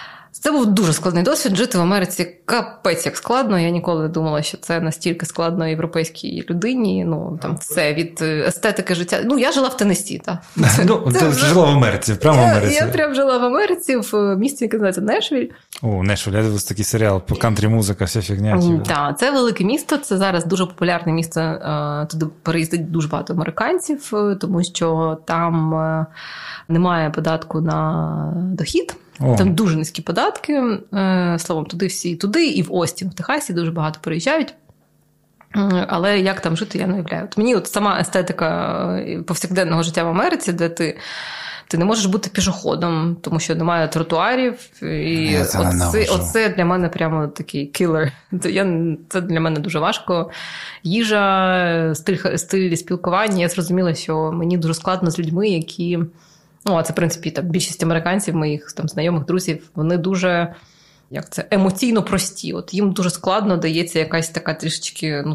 Це був дуже складний досвід. Жити в Америці капець як складно. Я ніколи не думала, що це настільки складно європейській людині. Ну, там все від естетики життя. Ну, я жила в Теннессі, так. Ти жила в Америці, прямо в Америці. Я прям жила в Америці, в місті, яке називається Нешвіль. О, Нешвіль, я дивився такий серіал по кантрі-музика, вся фігня. Так, це велике місто, це зараз дуже популярне місто. Туди переїздить дуже багато американців, тому що там немає податку на дохід. Там дуже низькі податки. Словом, туди всі, туди і в Остін, в Техасі дуже багато переїжджають. Але як там жити, я не уявляю. Мені от сама естетика повсякденного життя в Америці, де ти не можеш бути пішоходом, тому що немає тротуарів. І оце для мене прямо такий кілер. Це для мене дуже важко. Їжа, стиль спілкування. Я зрозуміла, що мені дуже складно з людьми, які... Ну, а це, в принципі, там, більшість американців, моїх там, знайомих, друзів, вони дуже, емоційно прості. От їм дуже складно дається якась така трішечки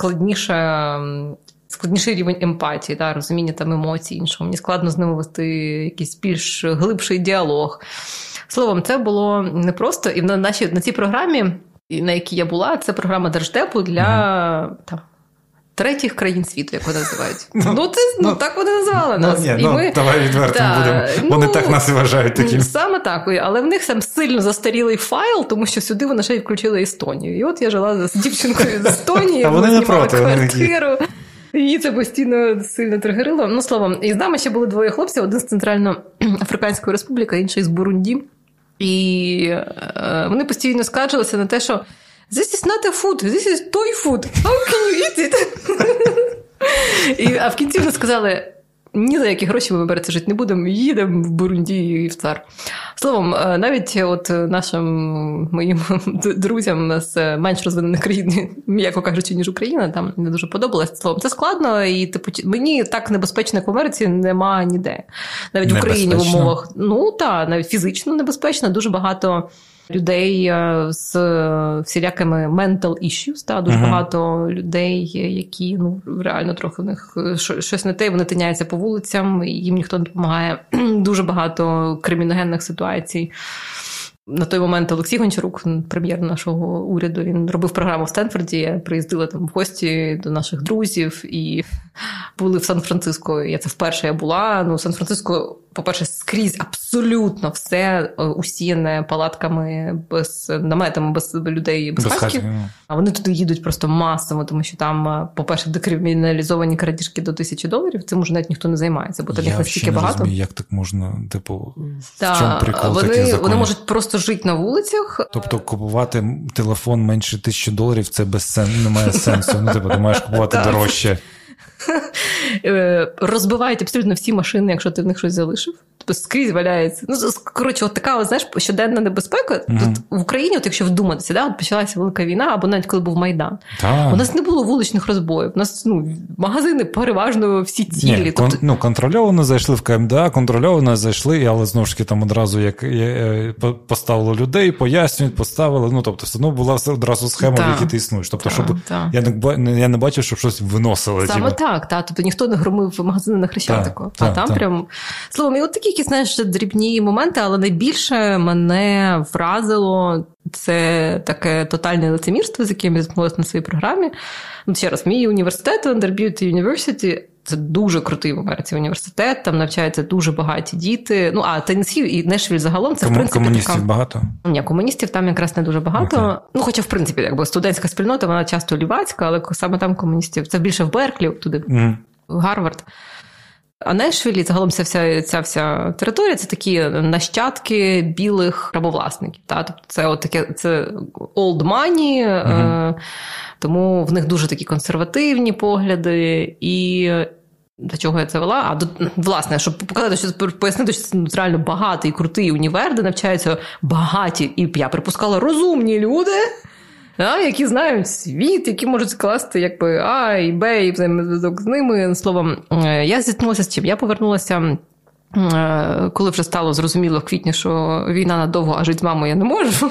складніший рівень емпатії, да, розуміння там емоцій іншого. Мені складно з ними вести якийсь більш глибший діалог. Словом, це було непросто. І на цій програмі, на якій я була, це програма Держдепу для... третіх країн світу, як вони називають. Так вони називали нас. Давай відвертим будемо. Вони так нас і вважають таким. Саме так. Але в них там сильно застарілий файл, тому що сюди вони ще й включили Естонію. І от я жила з дівчинкою з Естонії, знімала квартиру. Її це постійно сильно тригерило. Ну, словом, і з нами ще були двоє хлопців, один з Центральноафриканської Республіки, інший з Бурунді. І вони постійно скаржилися на те, що this is not a food, this is toy food. How can you eat it? А в кінці вони сказали, ні за які гроші ми в Америці жити не будемо, їдемо в Бурунді і в ЦАР. Словом, навіть от моїм друзям з менш розвинених країн, м'яко кажучи, ніж Україна, там не дуже подобалось. Словом, це складно, і мені так небезпечно, як в Америці, нема ніде. Навіть в Україні в умовах, навіть фізично небезпечно, дуже багато людей з всілякими mental issues, дуже багато людей, які, реально трохи в них щось не те, вони тиняються по вулицям, їм ніхто не допомагає. Дуже багато криміногенних ситуацій. На той момент Олексій Гончарук, прем'єр нашого уряду, він робив програму в Стенфорді, я приїздила там в гості до наших друзів і були в Сан-Франциско. Я це вперше я була. Сан-Франциско, по-перше, скрізь абсолютно все усіяне палатками, без наметами, без людей, без хатків. А вони туди їдуть просто масово, тому що там, по-перше, декриміналізовані крадіжки до $1000. Цим уже навіть ніхто не займається, бо там їх настільки багато. Я розумію, як так можна, в чому прикол таких законів? Вони можуть просто жити на вулицях. Тобто купувати телефон менше $1000 це немає сенсу. Ти маєш купувати дорожче. Розбивають абсолютно всі машини, якщо ти в них щось залишив. Тобто скрізь валяється. Коротше, от така, щоденна небезпека. Тут в Україні, от якщо вдуматися, от почалася велика війна, або навіть коли був Майдан. У нас не було вуличних розбоїв. У нас магазини переважно всі цілі. Контрольовано зайшли в КМДА, контрольовано зайшли, але знову ж таки там одразу як поставили людей, пояснюють, поставили. Тобто все одно була одразу схема, в якій ти існуєш. Тобто, щоб я не бачив, щоб щось виносили. Саме так. Тобто ніхто не громив магазини на Хрещатику. А там прям... Словом, і от такі якісь, дрібні моменти, але найбільше мене вразило це таке тотальне лицемірство, з яким я змовилася на своїй програмі. Ще раз, мій університет, Vanderbilt University, це дуже крутий в Америці університет, там навчаються дуже багаті діти. Теннессі і Нешвіль загалом, це, в принципі, комуністів багато? Ні, комуністів там якраз не дуже багато. Хоча, в принципі, студентська спільнота, вона часто лівацька, але саме там комуністів. Це більше в Берклі, туди, в Гарвард. А Нешвілі, загалом ця вся територія, це такі нащадки білих рабовласників. Тобто це old money, тому в них дуже такі консервативні погляди. І до чого я це вела? Власне, щоб показати, пояснити, що це реально багатий, крутий універ, де навчаються багаті, і я припускала, розумні люди, які знають світ, які можуть скласти А і Б, і взаємозв'язок з ними. Словом, я зіткнулася з чим? Я повернулася, коли вже стало зрозуміло в квітні, що війна надовго, а жити з мамою я не можу.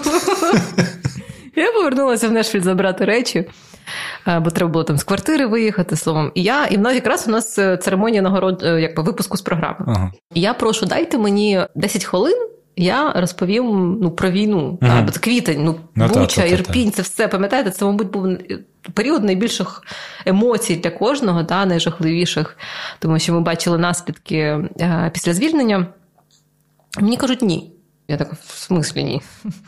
Я повернулася в Нешвіль забрати речі, бо треба було там з квартири виїхати, словом. І якраз у нас церемонія нагород, випуску з програми. І я прошу, дайте мені 10 хвилин, я розповім про війну. Бо це квітень, Буча, Ірпінь, це все, пам'ятаєте, це, мабуть, був період найбільших емоцій для кожного, найжахливіших, тому що ми бачили наслідки після звільнення. Мені кажуть, ні. Я така, в смислі ні?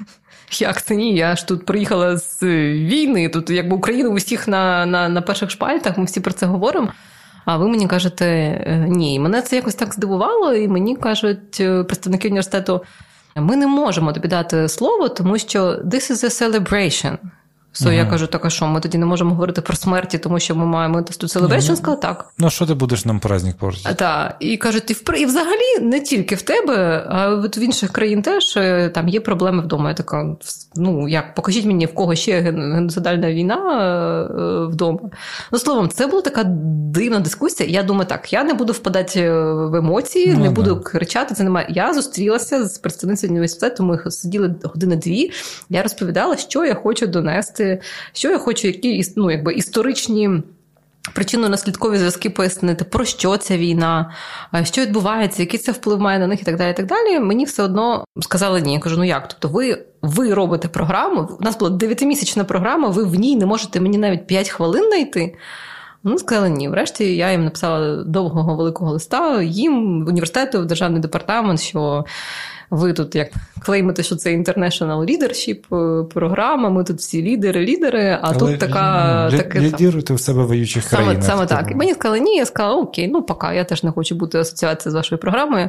Як це ні? Я ж тут приїхала з війни, тут якби Україна усіх на перших шпальтах, ми всі про це говоримо. А ви мені кажете, ні. Мене це якось так здивувало, і мені кажуть представники університету, ми не можемо тобі дати слово, тому що this is a celebration. Я кажу, так, а що, ми тоді не можемо говорити про смерті, тому що ми маємо тут celebration? Сказала, так. Ну, що ти будеш нам праздник портити? Так, і кажуть, і взагалі не тільки в тебе, а от в інших країн теж там є проблеми вдома. Я така, покажіть мені, в кого ще геноцидальна війна вдома. Словом, це була така дивна дискусія. Я думаю, так, я не буду впадати в емоції, не буду кричати, це немає. Я зустрілася з представницею університету, ми сиділи 1-2 години, я розповідала, що я хочу донести, що я хочу, які історичні причинно-наслідкові зв'язки пояснити, про що ця війна, що відбувається, який це вплив має на них і так далі, і так далі. Мені все одно сказали ні. Я кажу, як? Тобто ви робите програму, у нас була 9-місячна програма, ви в ній не можете мені навіть 5 хвилин знайти. Вони сказали ні. Врешті я їм написала довгого великого листа, їм, університету, в державний департамент, що ви тут як клеймите, що це International Leadership програма, ми тут всі лідери, а тут така... Лідіруйте в себе воюючих країнах. Саме так. І мені сказали ні, я сказала, окей, пока, я теж не хочу бути асоціацією з вашою програмою.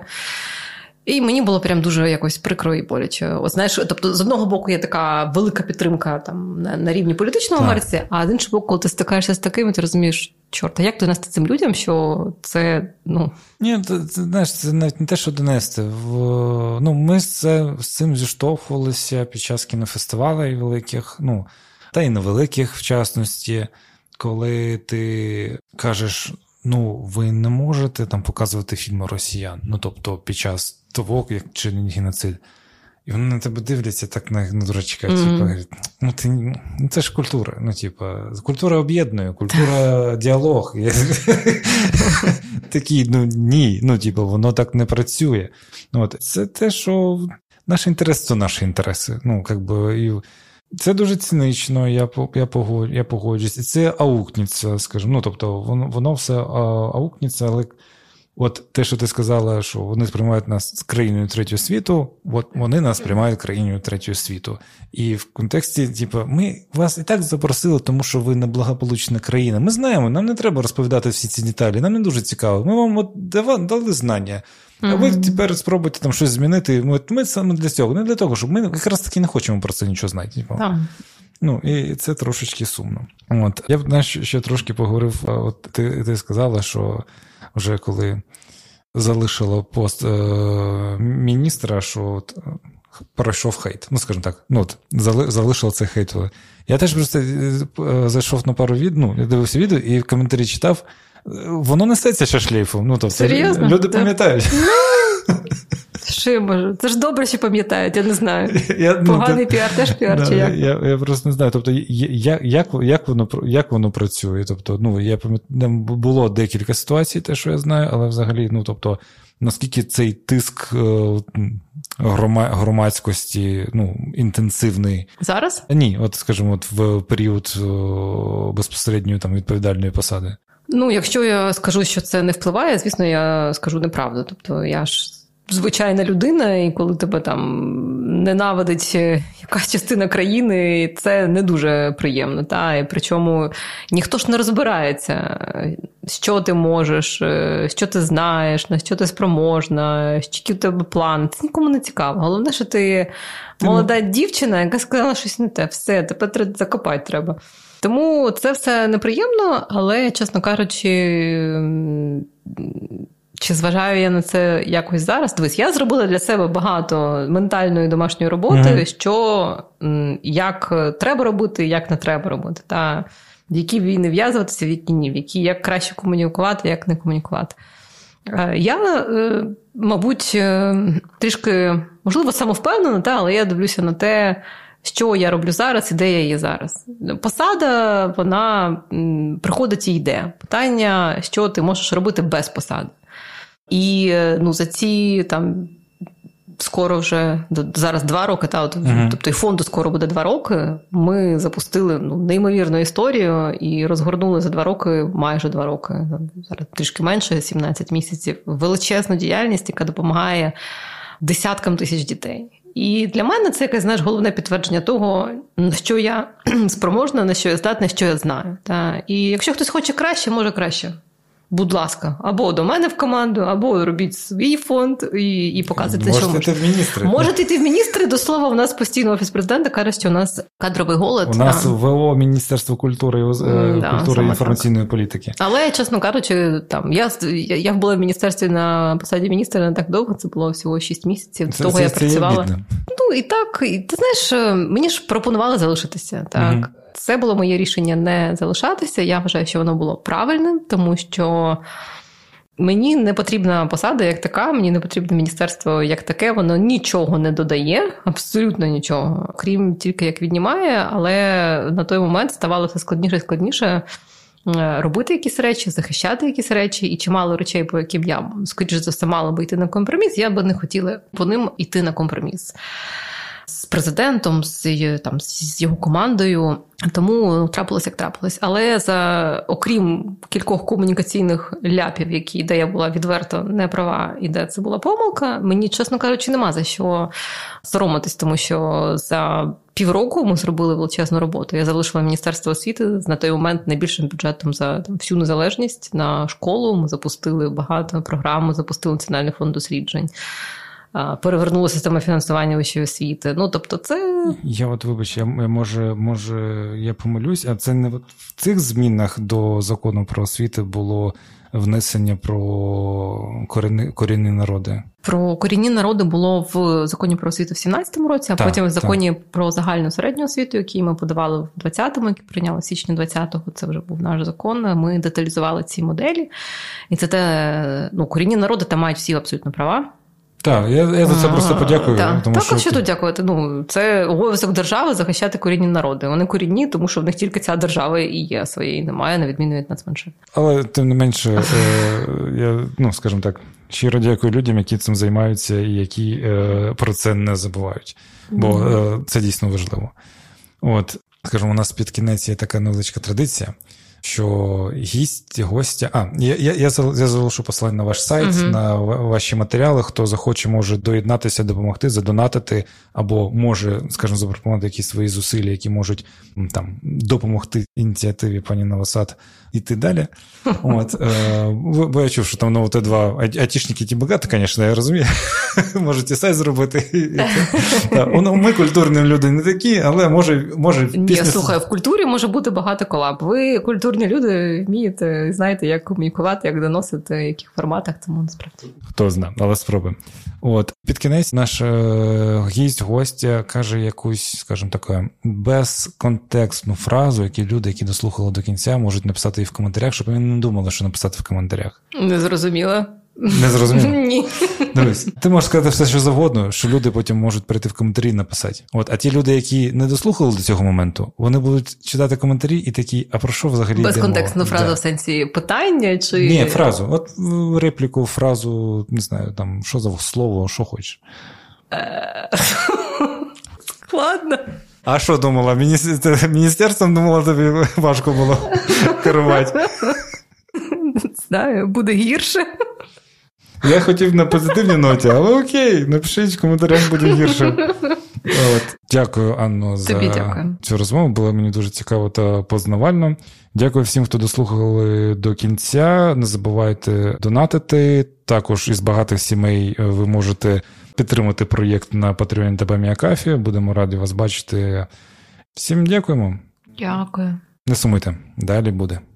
І мені було прям дуже якось прикро і боляче. Тобто, з одного боку, є така велика підтримка там на рівні політичного в Америці, а з іншого боку, коли ти стикаєшся з таким, ти розумієш, чорт, а як донести цим людям, що це, Ні, знаєш, це навіть не те, що донести. Ми з цим зіштовхувалися під час кінофестивалей великих, та й невеликих, в частності, коли ти кажеш, ви не можете там показувати фільми росіян, тобто під час того, як чинить геноцид. І вони на тебе дивляться так на дурачка, говорять, це ж культура, культура об'єднує, культура діалог. Такий, ні, воно так не працює. Це те, що наш інтерес – це наші інтереси. Це дуже цинично, я погоджуюсь. І це аукнеться, скажімо. Тобто воно все аукнеться, але от те, що ти сказала, що вони сприймають нас країною третього світу, от вони нас сприймають країною третього світу. І в контексті, ми вас і так запросили, тому що ви неблагополучна країна. Ми знаємо, нам не треба розповідати всі ці деталі, нам не дуже цікаво. Ми вам дали знання. А ви тепер спробуйте там щось змінити. Ми саме для цього, не для того, щоб ми якраз таки не хочемо про це нічого знати. І це трошечки сумно. Я б, ще трошки поговорив, ти сказала, що вже коли залишила пост міністра, що пройшов хейт. Скажімо так, залишила цей хейт. Я теж просто зайшов на пару відео, я дивився відео і в коментарі читав, воно несеться ще шлейфом. Серйозно? Люди пам'ятають. Що я можу? Це ж добре, що пам'ятають, я не знаю. Поганий піар теж піар, чи як? Я просто не знаю. Тобто, як воно працює? Тобто, я пам'ятаю, було декілька ситуацій, те, що я знаю, але взагалі, наскільки цей тиск громадськості, інтенсивний. Зараз? Ні, скажімо, в період безпосередньої відповідальної посади. Якщо я скажу, що це не впливає, звісно, я скажу неправду. Тобто, я ж звичайна людина, і коли тебе там ненавидить якась частина країни, це не дуже приємно. І причому ніхто ж не розбирається, що ти можеш, що ти знаєш, на що ти спроможна, який у тебе план. Це нікому не цікаво. Головне, що ти молода дівчина, яка сказала щось не те. Все, тепер закопати треба. Тому це все неприємно, але, чесно кажучи, чи зважаю я на це якось зараз? Дивись, я зробила для себе багато ментальної домашньої роботи, що як треба робити, як не треба робити. В які війни в'язуватися, в які ні, в які як краще комунікувати, як не комунікувати. Я, мабуть, трішки, можливо, самовпевнена, але я дивлюся на те, що я роблю зараз і де я є зараз. Посада, вона приходить і йде. Питання, що ти можеш робити без посади. І за ці скоро вже, зараз 2 роки, тобто і фонду скоро буде 2 роки, ми запустили неймовірну історію і розгорнули за 2 роки, майже 2 роки, зараз трішки менше, 17 місяців, величезну діяльність, яка допомагає десяткам тисяч дітей. І для мене це якесь, знаєш, головне підтвердження того, на що я спроможна, на що я здатна, що я знаю. І якщо хтось хоче краще, може краще. Будь ласка, або до мене в команду, або робіть свій фонд і показуйте, що можете. Можете йти в міністри. Можете йти в міністри. До слова, у нас постійно Офіс президента каже, що у нас кадровий голод. У нас ВО, Міністерство культури і інформаційної політики. Але, чесно кажучи, я була в міністерстві на посаді міністра не так довго, це було всього 6 місяців. До того я працювала. І так, і ти знаєш, мені ж пропонували залишитися, так. Угу. Це було моє рішення не залишатися. Я вважаю, що воно було правильним, тому що мені не потрібна посада як така, мені не потрібне міністерство як таке, воно нічого не додає, абсолютно нічого, крім тільки як віднімає, але на той момент ставало все складніше і складніше робити якісь речі, захищати якісь речі, і чимало речей, по яким я, скоріше за все, мала би йти на компроміс, я би не хотіла по ним йти на компроміс. З президентом, з його командою, тому трапилось, як трапилось. Але окрім кількох комунікаційних ляпів, де я була відверто не права і де це була помилка, мені, чесно кажучи, нема за що соромитись, тому що за півроку ми зробили величезну роботу. Я залишила Міністерство освіти на той момент найбільшим бюджетом за всю незалежність на школу. Ми запустили багато програм, ми запустили Національний фонд досліджень. Перевернула система фінансування вищої освіти. Тобто це... Вибач, може я помилюсь, а це не в цих змінах до закону про освіту було внесення про корінні народи? Про корінні народи було в законі про освіту в 17-му році, а потім в законі про загальну середню освіту, який ми подавали в 20-му, який прийняли в січні 20-го, це вже був наш закон, ми деталізували ці моделі. І це корінні народи там мають всі абсолютно права. Так, я за це просто подякую. Так, що тут дякувати? Це обов'язок держави захищати корінні народи. Вони корінні, тому що в них тільки ця держава і є, своєї немає, на відміну від нацменшин. Але, тим не менше, я, скажімо так, щиро дякую людям, які цим займаються і які про це не забувають. Бо це дійсно важливо. Скажімо, у нас під кінець є така невеличка традиція, що гостя... Я залишу посилання на ваш сайт, на ваші матеріали. Хто захоче, може доєднатися, допомогти, задонатити, або може, скажімо, запропонувати якісь свої зусилля, які можуть допомогти ініціативі пані Новосад іти далі. Бо я чув, що там Т2 айтішники ті багато, звісно, я розумію. Можете сайт зробити. Ми культурні люди не такі, але може після... Слухай, в культурі може бути багато колаб. Ви культурні люди, вмієте, знаєте, як комунікувати, як доносити, в яких форматах, тому насправді. Хто знає, але спробуємо. Під кінець наш гостя каже якусь, скажімо таку, безконтекстну фразу, які люди, які дослухали до кінця, можуть написати і в коментарях, щоб вони не думали, що написати в коментарях. Не зрозуміла. Не зрозуміло? Ні. Дивись, ти можеш сказати все, що завгодно, що люди потім можуть прийти в коментарі і написати. А ті люди, які не дослухали до цього моменту, вони будуть читати коментарі і такі, а про що взагалі йде мова? Безконтекстну фразу в сенсі питання? Чи... Ні, фразу. Репліку, фразу, не знаю, там, що за слово, що хочеш. Складно. А що думала? Міністерством думала, тобі важко було керувати? Знаю, буде гірше. Я хотів на позитивній ноті, але окей, напишіть в коментарях, буде гірше. Дякую, Анно, за цю розмову. Було мені дуже цікаво та познавально. Дякую всім, хто дослухали до кінця. Не забувайте донатити. Також із багатих сімей ви можете підтримати проєкт на Patreon та Бамія-Кафі. Будемо раді вас бачити. Всім дякуємо. Дякую. Не сумуйте, далі буде.